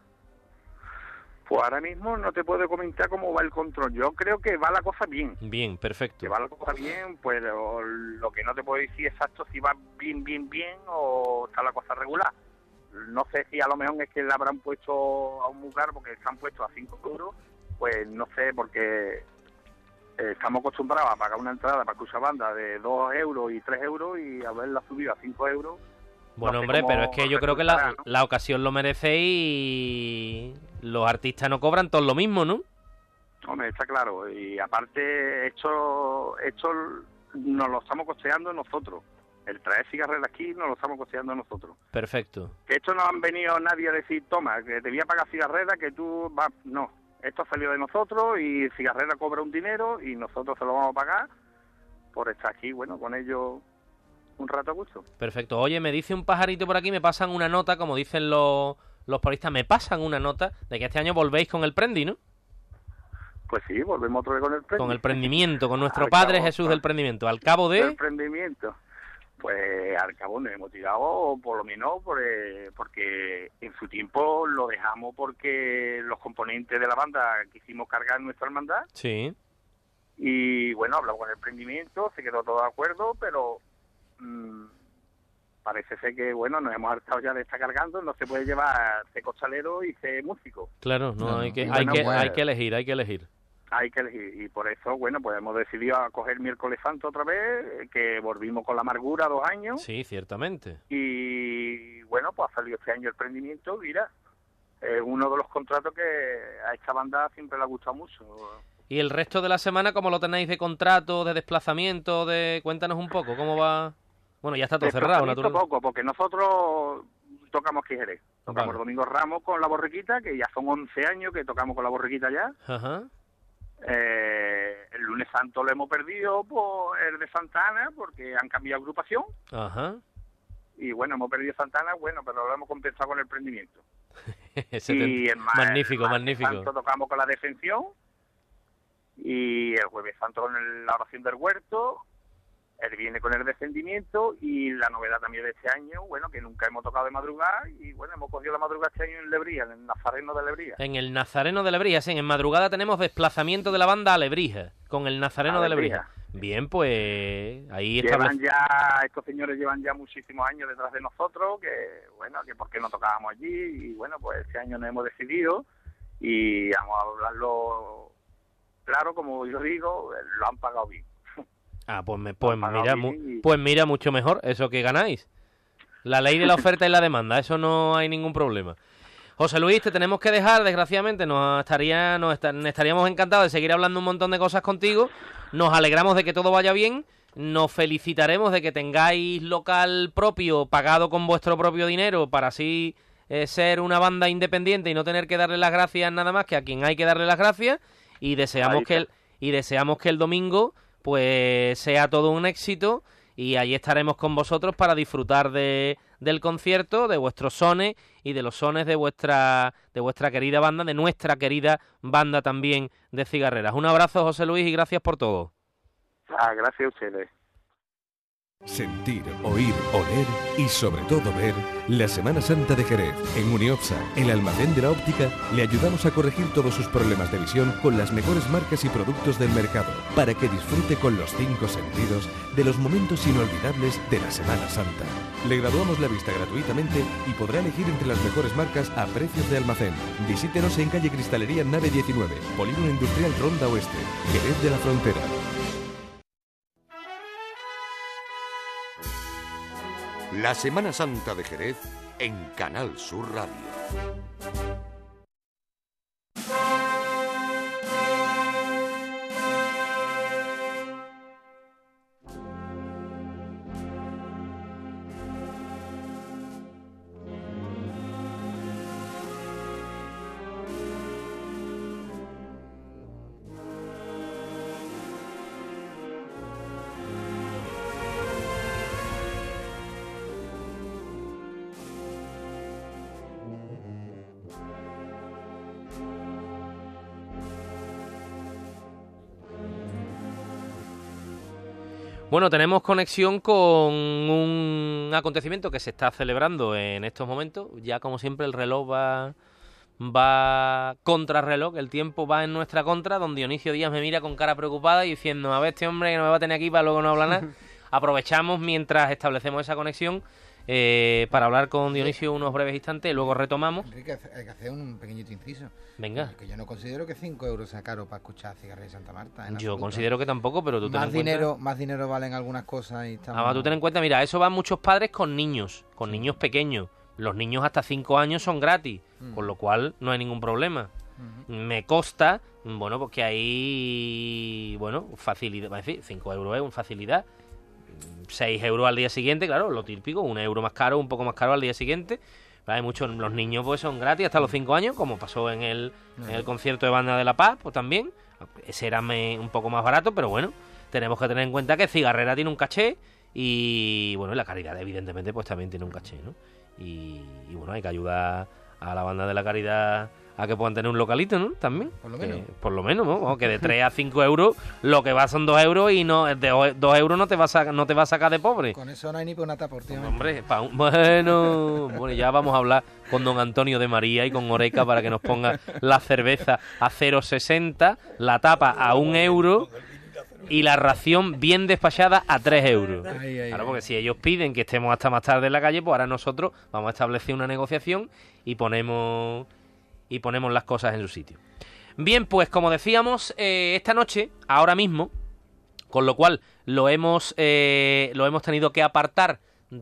Pues ahora mismo no te puedo comentar cómo va el control. Yo creo que va la cosa bien. Bien, perfecto. Que va la cosa bien, pues lo, lo que no te puedo decir exacto si va bien, bien, bien o está la cosa regular. No sé si a lo mejor es que le habrán puesto a un lugar porque están puestos a cinco euros, pues no sé, porque eh, estamos acostumbrados a pagar una entrada para escuchar banda de dos euros y tres euros y haberla subido a cinco euros. Bueno, no sé hombre, cómo pero es que yo creo que la, resultará, ¿no? la ocasión lo merece y los artistas no cobran todo lo mismo, ¿no? Hombre, está claro. Y aparte, esto, esto nos lo estamos costeando nosotros. El traer cigarreras aquí nos lo estamos costeando nosotros. Perfecto. Que esto no han venido nadie a decir, toma, que te voy a pagar cigarrera, que tú vas... No, esto ha salido de nosotros y cigarrera cobra un dinero y nosotros se lo vamos a pagar por estar aquí, bueno, con ellos un rato a gusto. Perfecto. Oye, me dice un pajarito por aquí, me pasan una nota, como dicen los, los polistas, me pasan una nota de que este año volvéis con el prendi, ¿no? Pues sí, volvemos otra vez con el prendi. Con el prendimiento, con nuestro Al Padre cabo, Jesús del prendimiento. Al cabo El de... prendimiento. Pues al cabo nos hemos tirado, por lo menos, por, eh, porque en su tiempo lo dejamos porque los componentes de la banda quisimos cargar en nuestra hermandad. Sí. Y bueno, hablamos con el prendimiento, se quedó todo de acuerdo, pero mmm, parece ser que, bueno, nos hemos hartado ya de estar cargando, no se puede llevar ser costalero y ser músico. Claro, no, No, hay que, y hay bueno, que, pues- hay que elegir, hay que elegir. Hay que elegir, y por eso, bueno, pues hemos decidido a coger miércoles santo otra vez, que volvimos con la amargura dos años, Sí, ciertamente. y bueno, pues ha salido este año el prendimiento, mira, es uno de los contratos que a esta banda siempre le ha gustado mucho. ¿Y el resto de la semana cómo lo tenéis de contrato, de desplazamiento, de... Cuéntanos un poco, ¿cómo va...? Bueno, ya está todo cerrado, Desplazamiento naturalmente. poco, porque nosotros tocamos Quijerez, tocamos Vale. Domingo Ramos con la borriquita, que ya son once años que tocamos con la borriquita ya. Ajá. Eh, el lunes santo lo hemos perdido por el de Santa Ana, porque han cambiado agrupación. Ajá. Y bueno, hemos perdido Santa Ana, bueno, pero lo hemos compensado con el prendimiento. Ese Y te- el ma- magnífico, el martes magnífico. santo tocamos con la Defensión. Y el jueves santo con el- la oración del huerto. El viene con el descendimiento. Y la novedad también de este año, bueno, que nunca hemos tocado de madrugada. Y bueno, hemos cogido la madrugada este año en Lebría, en el Nazareno de Lebría. En el Nazareno de Lebrija, sí, en madrugada tenemos desplazamiento de la banda a Lebrija, con el Nazareno A de Lebrija. Lebrija. Bien, pues ahí Llevan establece... ya, estos señores llevan ya muchísimos años detrás de nosotros, que bueno, que por qué no tocábamos allí, y bueno, pues este año nos hemos decidido, y vamos a hablarlo claro, como yo digo, lo han pagado bien. Ah, pues, me, pues, Han pagado mira, bien mu- y- pues mira, mucho mejor, eso que ganáis. La ley de la oferta y la demanda, eso no hay ningún problema. José Luis, te tenemos que dejar, desgraciadamente, nos estaría, nos esta- estaríamos encantados de seguir hablando un montón de cosas contigo, nos alegramos de que todo vaya bien, nos felicitaremos de que tengáis local propio, pagado con vuestro propio dinero, para así eh, ser una banda independiente y no tener que darle las gracias nada más que a quien hay que darle las gracias, y deseamos Ahí que el, está. y deseamos que el domingo pues sea todo un éxito, y allí estaremos con vosotros para disfrutar de, del concierto, de vuestros sones y de los sones de vuestra de vuestra querida banda, de nuestra querida banda también de cigarreras. Un abrazo, José Luis, y gracias por todo. Ah, gracias a ustedes. Sentir, oír, oler y sobre todo ver la Semana Santa de Jerez. En Uniopsa, el almacén de la óptica, le ayudamos a corregir todos sus problemas de visión con las mejores marcas y productos del mercado, para que disfrute con los cinco sentidos de los momentos inolvidables de la Semana Santa. Le graduamos la vista gratuitamente y podrá elegir entre las mejores marcas a precios de almacén. Visítenos en calle Cristalería Nave diecinueve, Polígono Industrial Ronda Oeste, Jerez de la Frontera. La Semana Santa de Jerez en Canal Sur Radio. Bueno, tenemos conexión con un acontecimiento que se está celebrando en estos momentos. Ya como siempre el reloj va, va contrarreloj, el tiempo va en nuestra contra. Don Dionisio Díaz me mira con cara preocupada y diciendo, a ver, este hombre que no me va a tener aquí para luego no hablar nada. Aprovechamos mientras establecemos esa conexión eh, para hablar con Dionisio unos breves instantes y luego retomamos. Enrique, hay que hacer un pequeñito inciso. Venga. Que yo no considero que cinco euros sea caro para escuchar Cigarrillos de Santa Marta. Yo absoluto. considero que tampoco, pero tú ten más en cuenta... dinero, más dinero valen algunas cosas y estamos... Además, tú ten en cuenta, mira, eso van muchos padres con niños, con sí. niños pequeños. Los niños hasta cinco años son gratis, mm. con lo cual no hay ningún problema. Mm-hmm. Me consta, bueno, pues que hay, bueno, facilidad, es decir, cinco euros es una facilidad. seis euros al día siguiente, claro, lo típico, un euro más caro, un poco más caro al día siguiente. Hay muchos, los niños pues son gratis hasta los cinco años, como pasó en el, en el concierto de Banda de la Paz, pues también. Ese era me, un poco más barato, pero bueno, tenemos que tener en cuenta que Cigarrera tiene un caché y, bueno, y la Caridad evidentemente pues también tiene un caché, ¿no? Y, y bueno, hay que ayudar a la Banda de la Caridad a que puedan tener un localito, ¿no? También. Por lo menos. Que, por lo menos, ¿no? Que de tres a cinco euros lo que va son dos euros y no de dos euros no te va a sacar, no te va a sacar de pobre. Con eso no hay ni por una tapa, tío. Hombre, pa un, bueno, bueno, ya vamos a hablar con don Antonio de María y con Oreca para que nos ponga la cerveza a cero sesenta, la tapa a un euro y la ración bien despachada a tres euros. Ay, ay, claro, porque si ellos piden que estemos hasta más tarde en la calle, pues ahora nosotros vamos a establecer una negociación y ponemos... y ponemos las cosas en su sitio. Bien, pues como decíamos, eh, esta noche, ahora mismo, con lo cual lo hemos eh, lo hemos tenido que apartar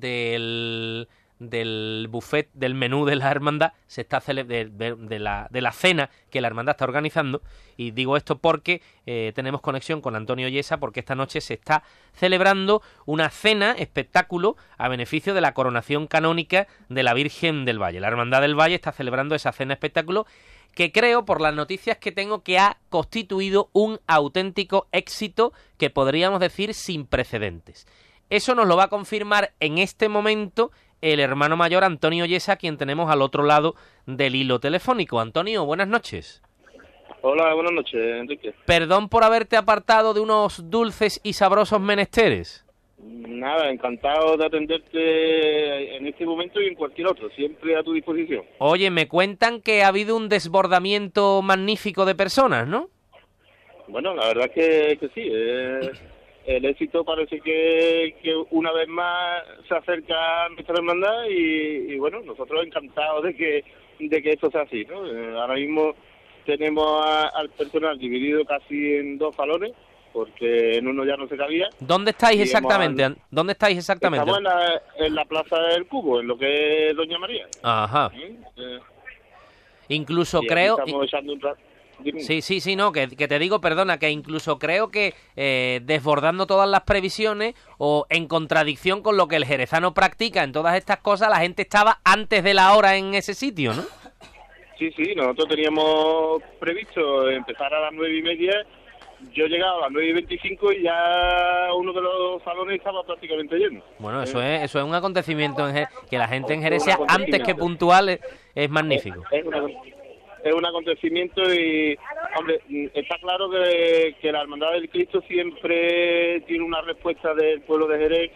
del, del buffet, del menú de la hermandad, se está cele de, de, de, la, de la cena que la hermandad está organizando, y digo esto porque eh, tenemos conexión con Antonio Yesa, porque esta noche se está celebrando una cena, espectáculo, a beneficio de la coronación canónica de la Virgen del Valle. La Hermandad del Valle está celebrando esa cena, espectáculo, que creo, por las noticias que tengo, que ha constituido un auténtico éxito que podríamos decir sin precedentes. Eso nos lo va a confirmar en este momento el hermano mayor Antonio Yesa, quien tenemos al otro lado del hilo telefónico. Antonio, buenas noches. Hola, buenas noches, Enrique. Perdón por haberte apartado de unos dulces y sabrosos menesteres. Nada, encantado de atenderte en este momento y en cualquier otro, siempre a tu disposición. Oye, me cuentan que ha habido un desbordamiento magnífico de personas, ¿no? Bueno, la verdad es que, que sí, eh, el éxito parece que, que una vez más se acerca a nuestra hermandad y, y bueno, nosotros encantados de que, de que esto sea así, ¿no? Eh, ahora mismo tenemos a, al personal dividido casi en dos salones, porque en uno ya no se cabía. ¿Dónde estáis exactamente? Al... ¿Dónde estáis exactamente? Estamos en la, en la Plaza del Cubo, en lo que es Doña María. Ajá. ¿Sí? Eh, incluso creo... Estamos echando un rato. Sí, sí, sí, no, que, que te digo, perdona, que incluso creo que eh, desbordando todas las previsiones o en contradicción con lo que el jerezano practica en todas estas cosas, la gente estaba antes de la hora en ese sitio, ¿no? Sí, sí, nosotros teníamos previsto empezar a las nueve y media. Yo llegaba a las nueve y veinticinco y ya uno de los salones estaba prácticamente lleno. Bueno, eso es eso es un acontecimiento en Jerez, que la gente en Jerez sea antes que puntual es, es magnífico. Es, es, una, es un acontecimiento y, hombre, está claro que, que la Hermandad del Cristo siempre tiene una respuesta del pueblo de Jerez que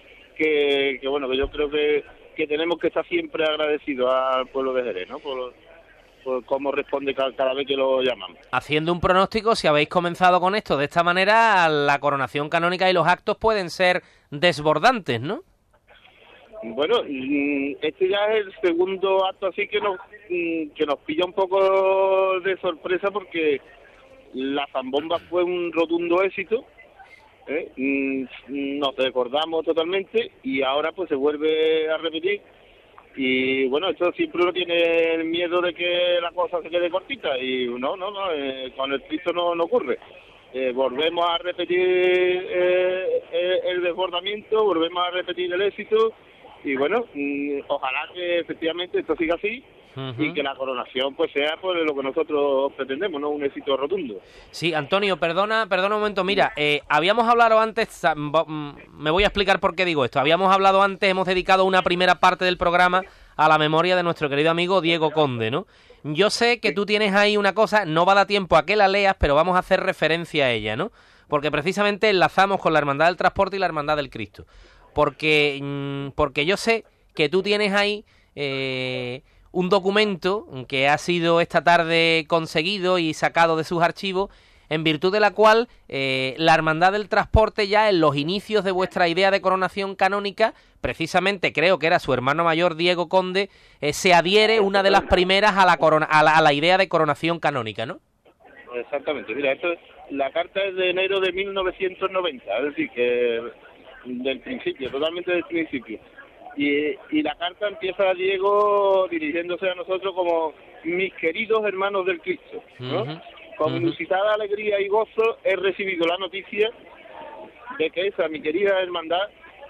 que, que bueno, que yo creo que, que tenemos que estar siempre agradecidos al pueblo de Jerez, ¿no? Por, por cómo responde cada, cada vez que lo llamamos. Haciendo un pronóstico, si habéis comenzado con esto de esta manera, la coronación canónica y los actos pueden ser desbordantes, ¿no? Bueno, este ya es el segundo acto así que nos que nos pilla un poco de sorpresa porque la zambomba fue un rotundo éxito, ¿eh? Nos recordamos totalmente y ahora pues se vuelve a repetir y bueno, esto siempre uno tiene el miedo de que la cosa se quede cortita y no, no, no, eh, con el Cristo no, no ocurre. Eh, volvemos a repetir eh, eh, el desbordamiento, volvemos a repetir el éxito. Y bueno, mmm, ojalá que efectivamente esto siga así uh-huh. y que la coronación pues sea por lo que nosotros pretendemos, ¿no? Un éxito rotundo. Sí, Antonio, perdona, perdona un momento. Mira, eh, habíamos hablado antes, me voy a explicar por qué digo esto. Habíamos hablado antes, hemos dedicado una primera parte del programa a la memoria de nuestro querido amigo Diego Conde, ¿no? Yo sé que tú tienes ahí una cosa, no va a dar tiempo a que la leas, pero vamos a hacer referencia a ella, ¿no? Porque precisamente enlazamos con la Hermandad del Transporte y la Hermandad del Cristo. Porque, porque yo sé que tú tienes ahí eh, un documento que ha sido esta tarde conseguido y sacado de sus archivos, en virtud de la cual eh, la Hermandad del Transporte ya en los inicios de vuestra idea de coronación canónica, precisamente creo que era su hermano mayor Diego Conde, eh, se adhiere una de las primeras a la, corona, a la, a la idea de coronación canónica, ¿no? Exactamente, mira, esto, la carta es de enero de mil novecientos noventa, es decir, que del principio, totalmente del principio. Y, y la carta empieza a Diego dirigiéndose a nosotros como mis queridos hermanos del Cristo, ¿no? Uh-huh. Con uh-huh. inusitada alegría y gozo he recibido la noticia de que esa, mi querida hermandad,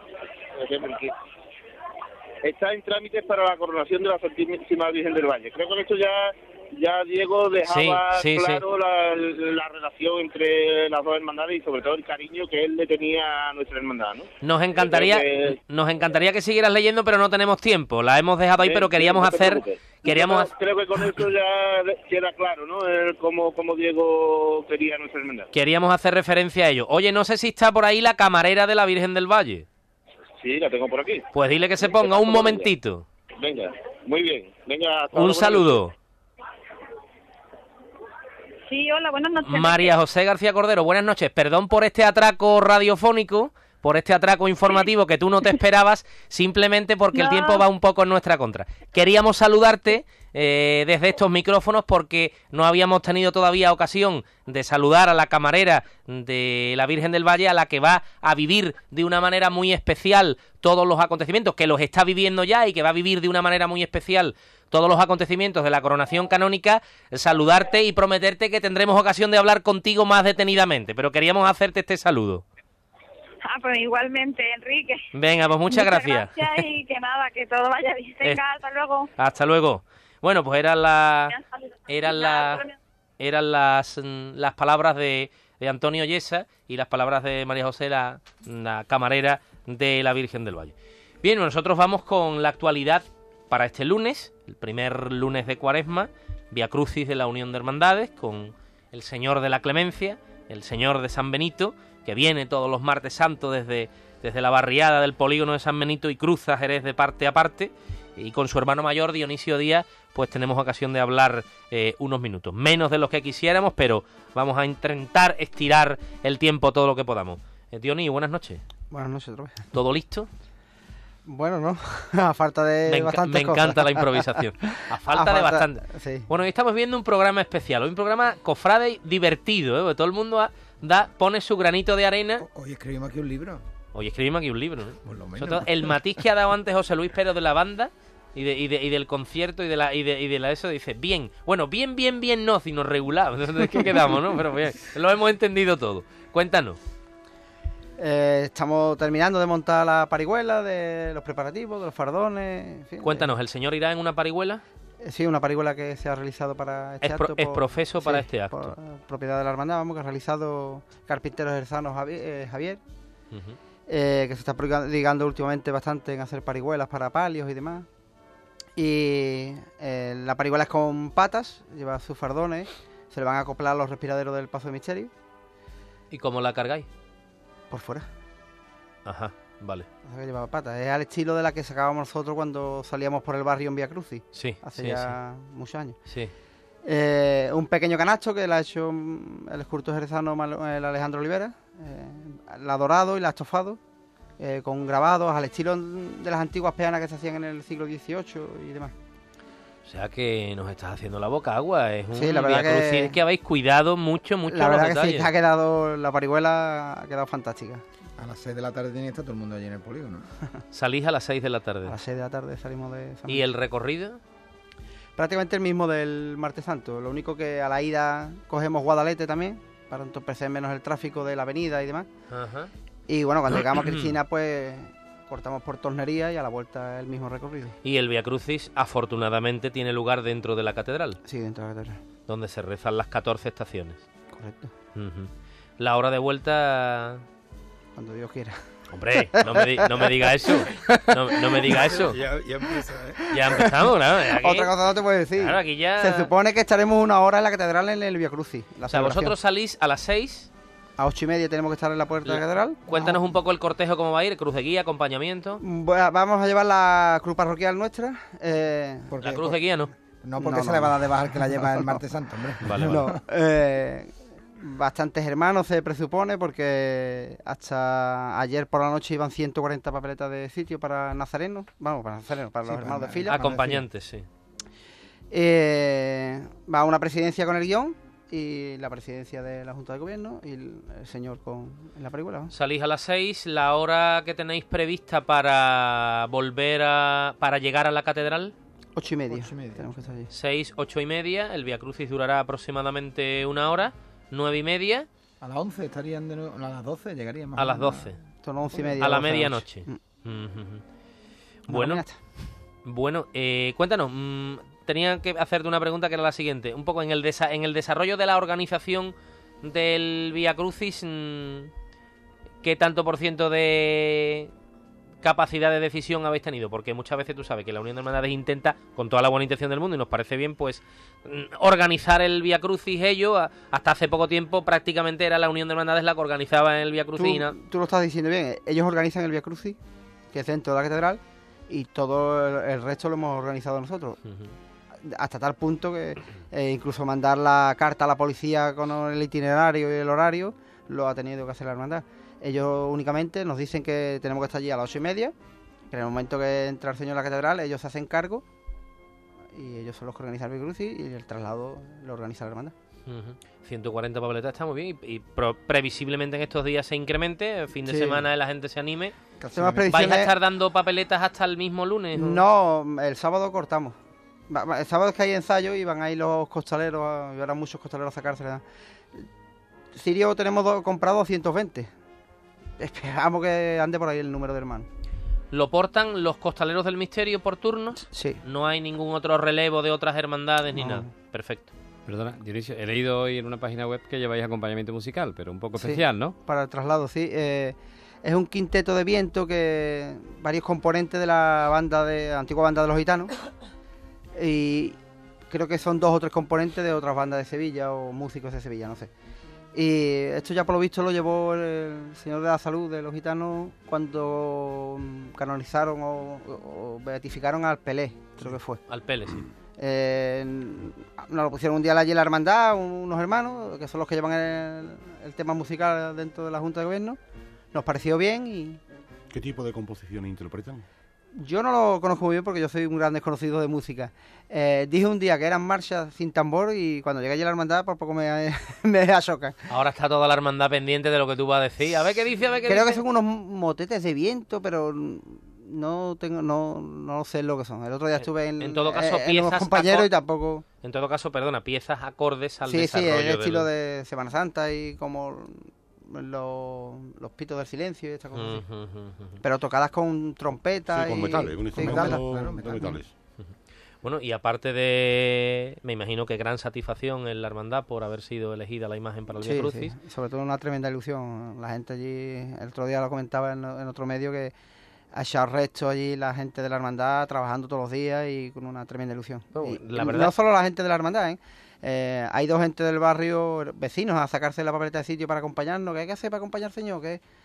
está en trámites para la coronación de la Santísima Virgen del Valle. Creo que esto ya ya Diego dejaba sí, sí, claro sí. La, la relación entre las dos hermandades y sobre todo el cariño que él le tenía a nuestra hermandad, ¿no? Nos encantaría que... nos encantaría que siguieras leyendo, pero no tenemos tiempo. La hemos dejado ahí, sí, pero queríamos sí, no hacer... queríamos creo, creo que con eso ya queda claro, ¿no? El cómo, cómo Diego quería a nuestra hermandad. Queríamos hacer referencia a ello. Oye, no sé si está por ahí la camarera de la Virgen del Valle. Sí, la tengo por aquí. Pues dile que se ponga un momentito. Venga, muy bien. Venga, un saludo. Sí, hola, buenas noches. María José García Cordero, buenas noches. Perdón por este atraco radiofónico, por este atraco informativo que tú no te esperabas, simplemente porque no. el tiempo va un poco en nuestra contra. Queríamos saludarte eh, desde estos micrófonos porque no habíamos tenido todavía ocasión de saludar a la camarera de la Virgen del Valle, a la que va a vivir de una manera muy especial todos los acontecimientos, que los está viviendo ya y que va a vivir de una manera muy especial todos los acontecimientos de la coronación canónica. Saludarte y prometerte que tendremos ocasión de hablar contigo más detenidamente, pero queríamos hacerte este saludo. Ah, pues igualmente, Enrique. Venga, pues muchas, muchas gracias. gracias. Y que nada, que todo vaya bien. Venga, eh, hasta luego. Hasta luego. Bueno, pues eran las eran las eran las las palabras de, de Antonio Yesa y las palabras de María José, la, la camarera de la Virgen del Valle. Bien, nosotros vamos con la actualidad para este lunes, el primer lunes de Cuaresma, Vía Crucis de la Unión de Hermandades, con el Señor de la Clemencia, el Señor de San Benito, que viene todos los martes santos desde, desde la barriada del polígono de San Benito y cruza Jerez de parte a parte, y con su hermano mayor Dionisio Díaz, pues tenemos ocasión de hablar eh, unos minutos, menos de los que quisiéramos, pero vamos a intentar estirar el tiempo todo lo que podamos. Eh, Dionisio, buenas noches. Buenas noches otra vez. ¿Todo listo? Bueno, no, a falta de me bastantes Me encanta cosas. La improvisación. A falta, a de falta bastante. Sí. Bueno, hoy estamos viendo un programa especial, hoy un programa cofrade divertido, ¿eh? Porque todo el mundo ha, da, pone su granito de arena. Hoy escribimos aquí un libro. Hoy escribimos aquí un libro, ¿no? Por lo menos. Sobre todo, el matiz que ha dado antes José Luis Pérez de la banda y, de, y, de, y del concierto y de la y de, y de la eso, dice, bien, bueno, bien, bien, bien no, sino regular. Entonces, ¿qué quedamos, no? Pero bien, lo hemos entendido todo. Cuéntanos. Eh, estamos terminando de montar la parihuela, de los preparativos, de los fardones. En fin, Cuéntanos, de... ¿el señor irá en una parihuela? Eh, sí, una parihuela que se ha realizado para este es acto. Pro, es por, profeso para sí, este acto. Por propiedad de la hermandad, vamos, que ha realizado Carpintero Jerzano Javier, eh, Javier uh-huh. eh, que se está dedicando últimamente bastante en hacer parihuelas para palios y demás. Y eh, la parihuela es con patas, lleva sus fardones, se le van a acoplar los respiraderos del Paso de Misterio. ¿Y cómo la cargáis? Por fuera. Ajá. Vale. O sea, que llevaba patas. Es al estilo de la que sacábamos nosotros cuando salíamos por el barrio en Vía Crucis. Sí, Hace sí, ya muchos años. Sí. Eh, un pequeño canasto que le ha hecho mm, el escultor jerezano Mal- el Alejandro Olivera. Eh, la dorado y la estofado. Eh, con grabados al estilo de las antiguas peanas que se hacían en el siglo dieciocho y demás. O sea que nos estás haciendo la boca agua. Es un Sí, la verdad Vía Crucis que- que habéis cuidado mucho, mucho La los verdad que sí, detalles. que ha quedado, la parihuela ha quedado fantástica. A las seis de la tarde tiene que estar todo el mundo allí en el polígono. Salís a las seis de la tarde. A las seis de la tarde salimos de San ¿Y el recorrido? Prácticamente el mismo del Martes Santo. Lo único que a la ida cogemos Guadalete también, para entorpecer menos el tráfico de la avenida y demás. Ajá. Y bueno, cuando llegamos a Cristina, pues cortamos por Tornería y a la vuelta el mismo recorrido. Y el Vía Crucis, afortunadamente, tiene lugar dentro de la catedral. Sí, dentro de la catedral. Donde se rezan las catorce estaciones. Correcto. Ujú. La hora de vuelta... Cuando Dios quiera. Hombre, no me, di- no me diga eso. No, no me diga eso. Ya, ya empieza, ¿eh? Ya empezamos, claro. Aquí, Otra cosa no te puedo decir. Claro, aquí ya... Se supone que estaremos una hora en la catedral en el Vía Crucis. La O sea, celebración. vosotros salís a las seis. A ocho y media tenemos que estar en la puerta de la catedral. Cuéntanos un poco el cortejo, cómo va a ir, cruz de guía, acompañamiento. Bueno, vamos a llevar la cruz parroquial nuestra. Eh, La cruz de guía no. No porque No, se no, le va a no. dar de bajar que la lleva el martes santo, hombre. Vale, vale. No, eh, bastantes hermanos se presupone porque hasta ayer por la noche iban ciento cuarenta papeletas de sitio para nazarenos. Vamos, para nazarenos, para Sí, los para- hermanos de fila. Acompañantes, sí. Eh, va una presidencia con el guión y la presidencia de la Junta de Gobierno y el, el señor con en la parihuela. ¿no? Salís a las seis, la hora que tenéis prevista para volver a... para llegar a la catedral. Ocho y media. Ocho y media. Tenemos que estar allí. Seis, ocho y media. El Vía Crucis durará aproximadamente una hora. Nueve y media. A las once estarían de nuevo, a las doce llegarían más A o las menos. doce. Son once y media. A la doce de medianoche. Mm. Ujú. Una Bueno, caminata. bueno eh, cuéntanos. mm, tenía que hacerte una pregunta que era la siguiente. Un poco en el, desa- en el desarrollo de la organización del Vía Crucis, mm, ¿qué tanto por ciento de capacidad de decisión habéis tenido? Porque muchas veces tú sabes que la Unión de Hermandades intenta, con toda la buena intención del mundo, y nos parece bien, pues mm, organizar el Vía Crucis ellos. A- Hasta hace poco tiempo prácticamente era la Unión de Hermandades la que organizaba el Vía Tú, Crucis. y na- tú lo estás diciendo bien. Ellos organizan el Vía Crucis, que es dentro de la catedral, y todo el, el resto lo hemos organizado nosotros. Ujú. Hasta tal punto que eh, incluso mandar la carta a la policía con el itinerario y el horario lo ha tenido que hacer la hermandad. Ellos únicamente nos dicen que tenemos que estar allí a las ocho y media, que en el momento que entra el señor a la catedral ellos se hacen cargo y ellos son los que organizan el Vía Crucis y el traslado lo organiza la hermandad. Ujú. ciento cuarenta papeletas está muy bien y, y pro- previsiblemente en estos días se incremente, el fin de Sí. semana la gente se anime. Temas ¿Vais a previsiones- estar dando papeletas hasta el mismo lunes? o? No, el sábado cortamos. Va- va- El sábado es que hay ensayo y van ahí los costaleros, a- y ahora muchos costaleros a sacárselas. Sirio tenemos do- comprado doscientos veinte. Esperamos que ande por ahí el número de hermanos. ¿Lo portan los costaleros del misterio por turno? Sí. No hay ningún otro relevo de otras hermandades ni No. nada. Perfecto. Perdona, Dionisio, he leído hoy en una página web que lleváis acompañamiento musical, pero un poco Sí, especial, ¿no? Para el traslado, sí. Eh, es un quinteto de viento que varios componentes de la banda de la antigua banda de los gitanos. Y creo que son dos o tres componentes de otras bandas de Sevilla o músicos de Sevilla, no sé. Y esto ya por lo visto lo llevó el señor de la salud de los gitanos cuando mm, canonizaron o, o beatificaron al Pelé, creo que fue. Al Pele, sí. Eh, nos lo pusieron un día allí en la hermandad, unos hermanos, que son los que llevan el, el tema musical dentro de la Junta de Gobierno. Nos pareció bien y ¿Qué tipo de composiciones interpretan? yo no lo conozco muy bien porque yo soy un gran desconocido de música. Eh, dije un día que eran marchas sin tambor y cuando llegué allí a la hermandad por poco me, me achocan. Ahora está toda la hermandad pendiente de lo que tú vas a decir. A ver qué dice, a ver qué Creo que dice. son unos motetes de viento, pero no tengo no, no sé lo que son. El otro día estuve en, En todo caso, eh, en unos piezas compañeros acor- y tampoco... En todo caso, perdona, piezas acordes al Sí, sí, desarrollo el estilo del... de Semana Santa y como los, los pitos del silencio y estas cosas así. Ujú, ujú, ujú. Pero tocadas con trompeta Sí, con y... metales, un sí, instrumento claro. claro, de metal. metales. Bueno, y aparte de, me imagino que gran satisfacción en la hermandad por haber sido elegida la imagen para el Vía Sí, Crucis. sí, sobre todo una tremenda ilusión. La gente allí, el otro día lo comentaba en, en otro medio, que ha echado resto allí la gente de la hermandad trabajando todos los días y con una tremenda ilusión. No, Y la verdad- no solo la gente de la hermandad, ¿eh? Eh, hay dos gente del barrio, vecinos, a sacarse la papeleta de sitio para acompañarnos. ¿Qué hay que hacer para acompañar al señor? ¿Qué?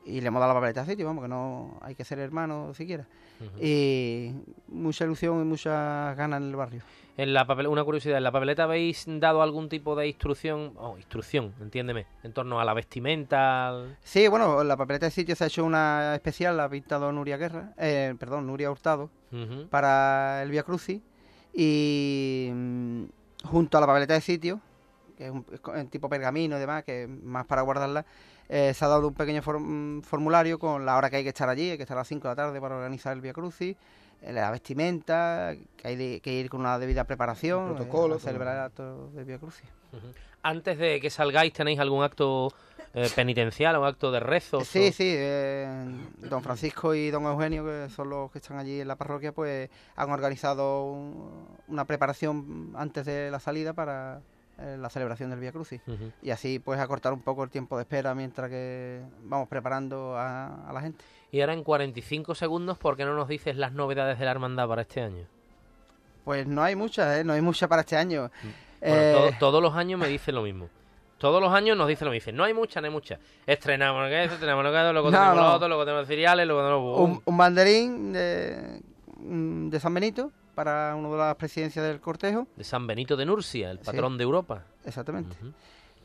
y le hemos dado la papeleta de sitio, vamos, que no hay que ser hermano siquiera. Ujú. Y mucha ilusión y muchas ganas en el barrio. En la papel, una curiosidad, ¿en la papeleta habéis dado algún tipo de instrucción, oh, instrucción, entiéndeme, en torno a la vestimenta? Al... Sí, bueno, en la papeleta de sitio se ha hecho una especial, la ha pintado Nuria Guerra, eh, perdón, Nuria Hurtado, Ujú. para el Vía Crucis, y mm, junto a la papeleta de sitio, que es un es co- en tipo pergamino y demás, que es más para guardarla, eh, se ha dado un pequeño form- formulario con la hora que hay que estar allí, hay que estar a las cinco de la tarde para organizar el Vía Crucis, eh, la vestimenta, que hay de- que ir con una debida preparación, El protocolo, eh, a celebrar el acto del Vía Crucis. Ujú. Antes de que salgáis, ¿tenéis algún acto eh, penitencial, un acto de rezos? Sí, o- sí, eh, don Francisco y don Eugenio, que son los que están allí en la parroquia, pues han organizado un- una preparación antes de la salida para eh, la celebración del Vía Crucis. Ujú. Y así pues acortar un poco el tiempo de espera mientras que vamos preparando a, a la gente. Y ahora en cuarenta y cinco segundos, ¿por qué no nos dices las novedades de la hermandad para este año? Pues no hay muchas, ¿eh? No hay muchas para este año. Bueno, Eh, todo- todos los años me dicen lo mismo. Todos los años nos dicen lo mismo. Dicen, no hay muchas, no hay muchas. Estrenamos que esto, estrenamos lo que luego No, tenemos no. lo otro, luego tenemos cereales, luego tenemos... un, un banderín de, mm, de San Benito para una de las presidencias del cortejo. De San Benito de Nurcia, el Sí. patrón de Europa. Exactamente. Ujú.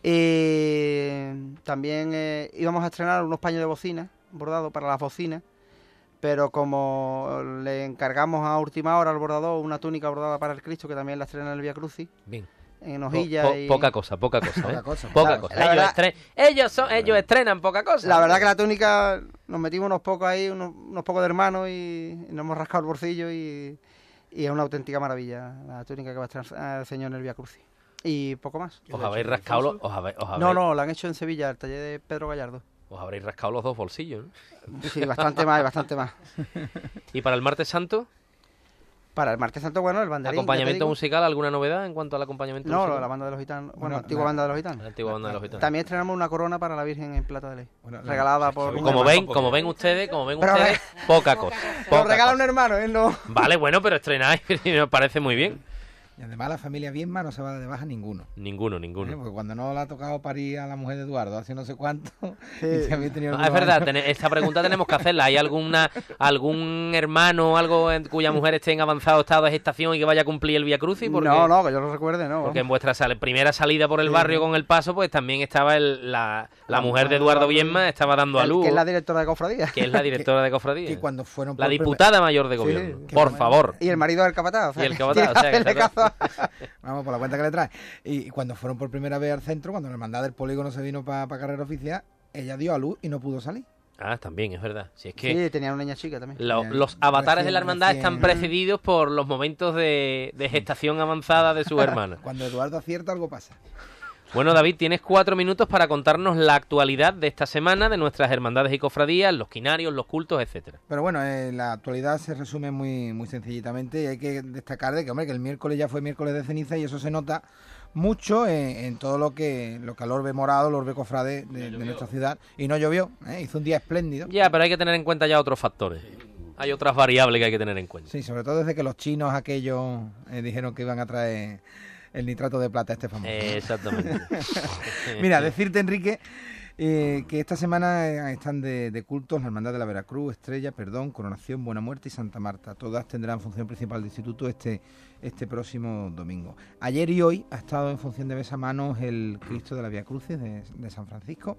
Y también eh, íbamos a estrenar unos paños de bocina bordados para las bocinas, pero como le encargamos a última hora al bordador una túnica bordada para el Cristo, que también la estrena en el Vía Crucis, Bien. en Po- hojilla po- y... Poca cosa, poca cosa, ¿eh? Poca cosa. Poca La- cosa. la ellos, verdad- estre- ellos, son, ellos estrenan poca cosa. La verdad que la túnica, nos metimos unos pocos ahí, unos, unos pocos de hermanos y, y nos hemos rascado el bolsillo y, y es una auténtica maravilla la túnica que va a estrenar el Señor en el Vía Crucis. Y poco más. Os habéis rascado los... Os habéis, os No, habéis- no, la han hecho en Sevilla, el taller de Pedro Gallardo. Os habréis rascado los dos bolsillos, ¿no? Sí, bastante más, bastante más. ¿Y para el martes santo? Para el martes santo, bueno, el banderín. ya te ¿Acompañamiento digo. musical? ¿Alguna novedad en cuanto al acompañamiento No, musical? la banda de los gitanos. Bueno, Bueno, la antigua la- banda de los gitanos. La antigua banda de los gitanos. También estrenamos una corona para la Virgen en plata de ley. Bueno, la- regalada por... un Como hermano. ven, como ven ustedes, como ven Pero ustedes, poca cosa. Lo poca regala cosa. un hermano, ¿eh? No. Vale, bueno, pero estrenáis y me parece muy bien. Y además la familia Viesma no se va de baja ninguno. Ninguno, ¿eh? ninguno. Porque cuando no le ha tocado parir a la mujer de Eduardo hace no sé cuánto, Sí. y se había tenido No, es algunos verdad, años- tene- esta pregunta tenemos que hacerla. ¿Hay alguna algún hermano o algo en cuya mujer esté en avanzado estado de gestación y que vaya a cumplir el Vía Crucis? Porque, No, no, que yo lo recuerde, no. porque en vuestra sal- primera salida por el Sí. barrio con el paso, pues también estaba el- la, la La mujer de mujer de Eduardo Eduardo Viesma, estaba dando a El- luz, Que es la directora de cofradía. que es la directora de cofradía. que cuando fueron La por primer- diputada mayor de Sí, gobierno, que por como- favor. Y el marido del capataz. Y el capataz, o sea, que hacerle está caso a- Vamos, por la cuenta que le trae. Y, y cuando fueron por primera vez al centro, cuando la hermandad del polígono se vino para carrera oficial, ella dio a luz y no pudo salir. Ah, también, es verdad. Si es que Sí, tenía una niña chica también. lo- Bien, los avatares de la recién- hermandad recién- están precedidos por los momentos de, de gestación avanzada de sus hermanas. Cuando Eduardo acierta, algo pasa. Bueno, David, tienes cuatro minutos para contarnos la actualidad de esta semana, de nuestras hermandades y cofradías, los quinarios, los cultos, etcétera. Pero bueno, eh, la actualidad se resume muy muy sencillitamente y hay que destacar de que, hombre, que el miércoles ya fue miércoles de ceniza y eso se nota mucho en, en todo lo que lo que al orbe morado, el orbe cofrade de, de nuestra ciudad. Y no llovió, ¿eh? Hizo un día espléndido. Ya, pero hay que tener en cuenta ya otros factores. Hay otras variables que hay que tener en cuenta. Sí, sobre todo desde que los chinos aquellos eh, dijeron que iban a traer el nitrato de plata este famoso. Eh, exactamente. Mira, decirte, Enrique, eh, que esta semana eh, están de, de cultos la Hermandad de la Veracruz, Estrella, Perdón, Coronación, Buena Muerte y Santa Marta. Todas tendrán función principal de instituto este, este próximo domingo. Ayer y hoy ha estado en función de besamanos el Cristo de la Vía Crucis de, de San Francisco.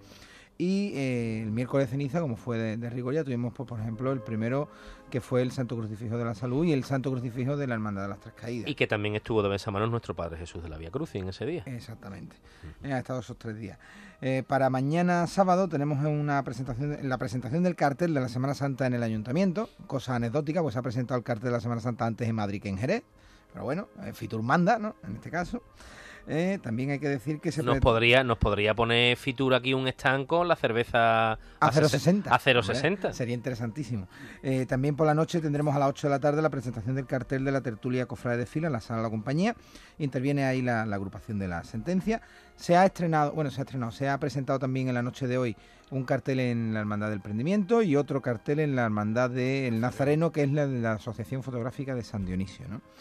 Y eh, el miércoles de ceniza, como fue de, de rigor, ya tuvimos, pues, por ejemplo, el primero que fue el Santo Crucifijo de la Salud y el Santo Crucifijo de la Hermandad de las Tres Caídas. Y que también estuvo de besamanos nuestro Padre Jesús de la Vía Crucis en ese día. Exactamente. Eh, ha estado esos tres días. Eh, para mañana sábado tenemos una presentación, la presentación del cartel de la Semana Santa en el Ayuntamiento, cosa anecdótica, pues se ha presentado el cartel de la Semana Santa antes en Madrid que en Jerez, pero bueno, eh, Fitur manda, ¿no? En este caso. Eh, también hay que decir que se Nos pre- podría, nos podría poner Fitur aquí un stand con la cerveza a cero sesenta. A cero Hombre, sesenta. Sería interesantísimo. Eh, también por la noche tendremos a las ocho de la tarde la presentación del cartel de la tertulia Cofrade de Fila en la Sala de la Compañía. Interviene ahí la, la agrupación de la sentencia. Se ha estrenado, bueno, se ha estrenado, se ha presentado también en la noche de hoy un cartel en la Hermandad del Prendimiento y otro cartel en la Hermandad del Nazareno, que es la de la Asociación Fotográfica de San Dionisio, ¿no?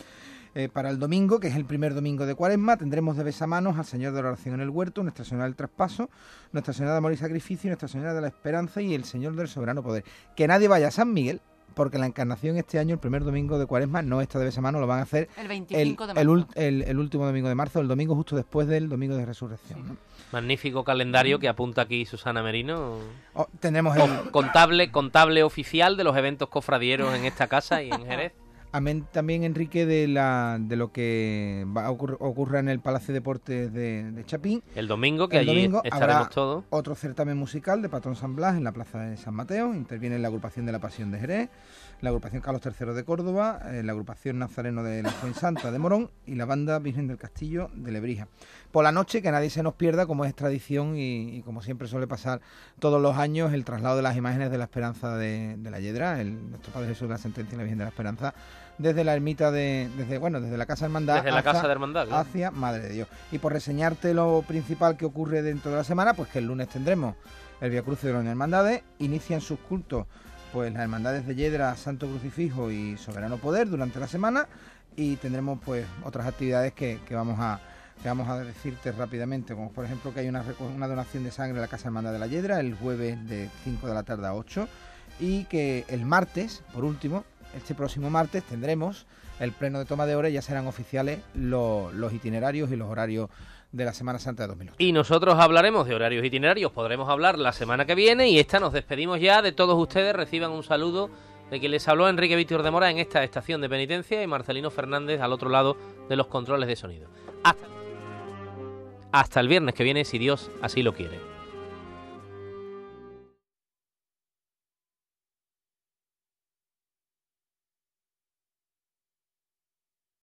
Eh, para el domingo, que es el primer domingo de Cuaresma, tendremos de besamanos al Señor de la Oración en el Huerto, Nuestra Señora del Traspaso, Nuestra Señora de Amor y Sacrificio, Nuestra Señora de la Esperanza y el Señor del Soberano Poder. Que nadie vaya a San Miguel, porque la Encarnación este año, el primer domingo de Cuaresma, no está de besamanos, lo van a hacer el veinticinco de marzo. El, ul- el, el último domingo de marzo, el domingo justo después del domingo de Resurrección. Sí. ¿no? Magnífico calendario que apunta aquí Susana Merino. Oh, tenemos el... O, contable, contable oficial de los eventos cofradieros en esta casa y en Jerez. Amén también, Enrique, de la de lo que va a ocurrir, ocurra en el Palacio de Deportes de, de Chapín. El domingo, que el allí domingo estaremos todos. Otro certamen musical de Patrón San Blas en la Plaza de San Mateo. Interviene la agrupación de la Pasión de Jerez, la agrupación Carlos tercero de Córdoba, eh, la agrupación Nazareno de la Fuensanta de Morón y la banda Virgen del Castillo de Lebrija. Por la noche, que nadie se nos pierda, como es tradición y, y como siempre suele pasar todos los años, el traslado de las imágenes de la Esperanza de, de la Yedra, el, nuestro Padre Jesús de la Sentencia y la Virgen de la Esperanza, desde la ermita de, desde bueno, desde la Casa de Hermandad, desde la Casa de Hermandad, claro. hacia Madre de Dios. Y por reseñarte lo principal que ocurre dentro de la semana, pues que el lunes tendremos el Vía Crucis de las Hermandades, inician sus cultos pues las hermandades de Yedra, Santo Crucifijo y Soberano Poder durante la semana, y tendremos pues otras actividades que, que vamos a que vamos a decirte rápidamente, como por ejemplo que hay una, una donación de sangre en la Casa Hermandad de la Yedra el jueves de cinco de la tarde a ocho, y que el martes, por último, este próximo martes tendremos el pleno de toma de hora y ya serán oficiales los, los itinerarios y los horarios de la Semana Santa de dos mil ocho. Y nosotros hablaremos de horarios itinerarios, podremos hablar la semana que viene, y esta nos despedimos ya de todos ustedes. Reciban un saludo de quien les habló, Enrique Víctor de Mora, en esta estación de penitencia, y Marcelino Fernández al otro lado de los controles de sonido. Hasta, hasta el viernes que viene, si Dios así lo quiere.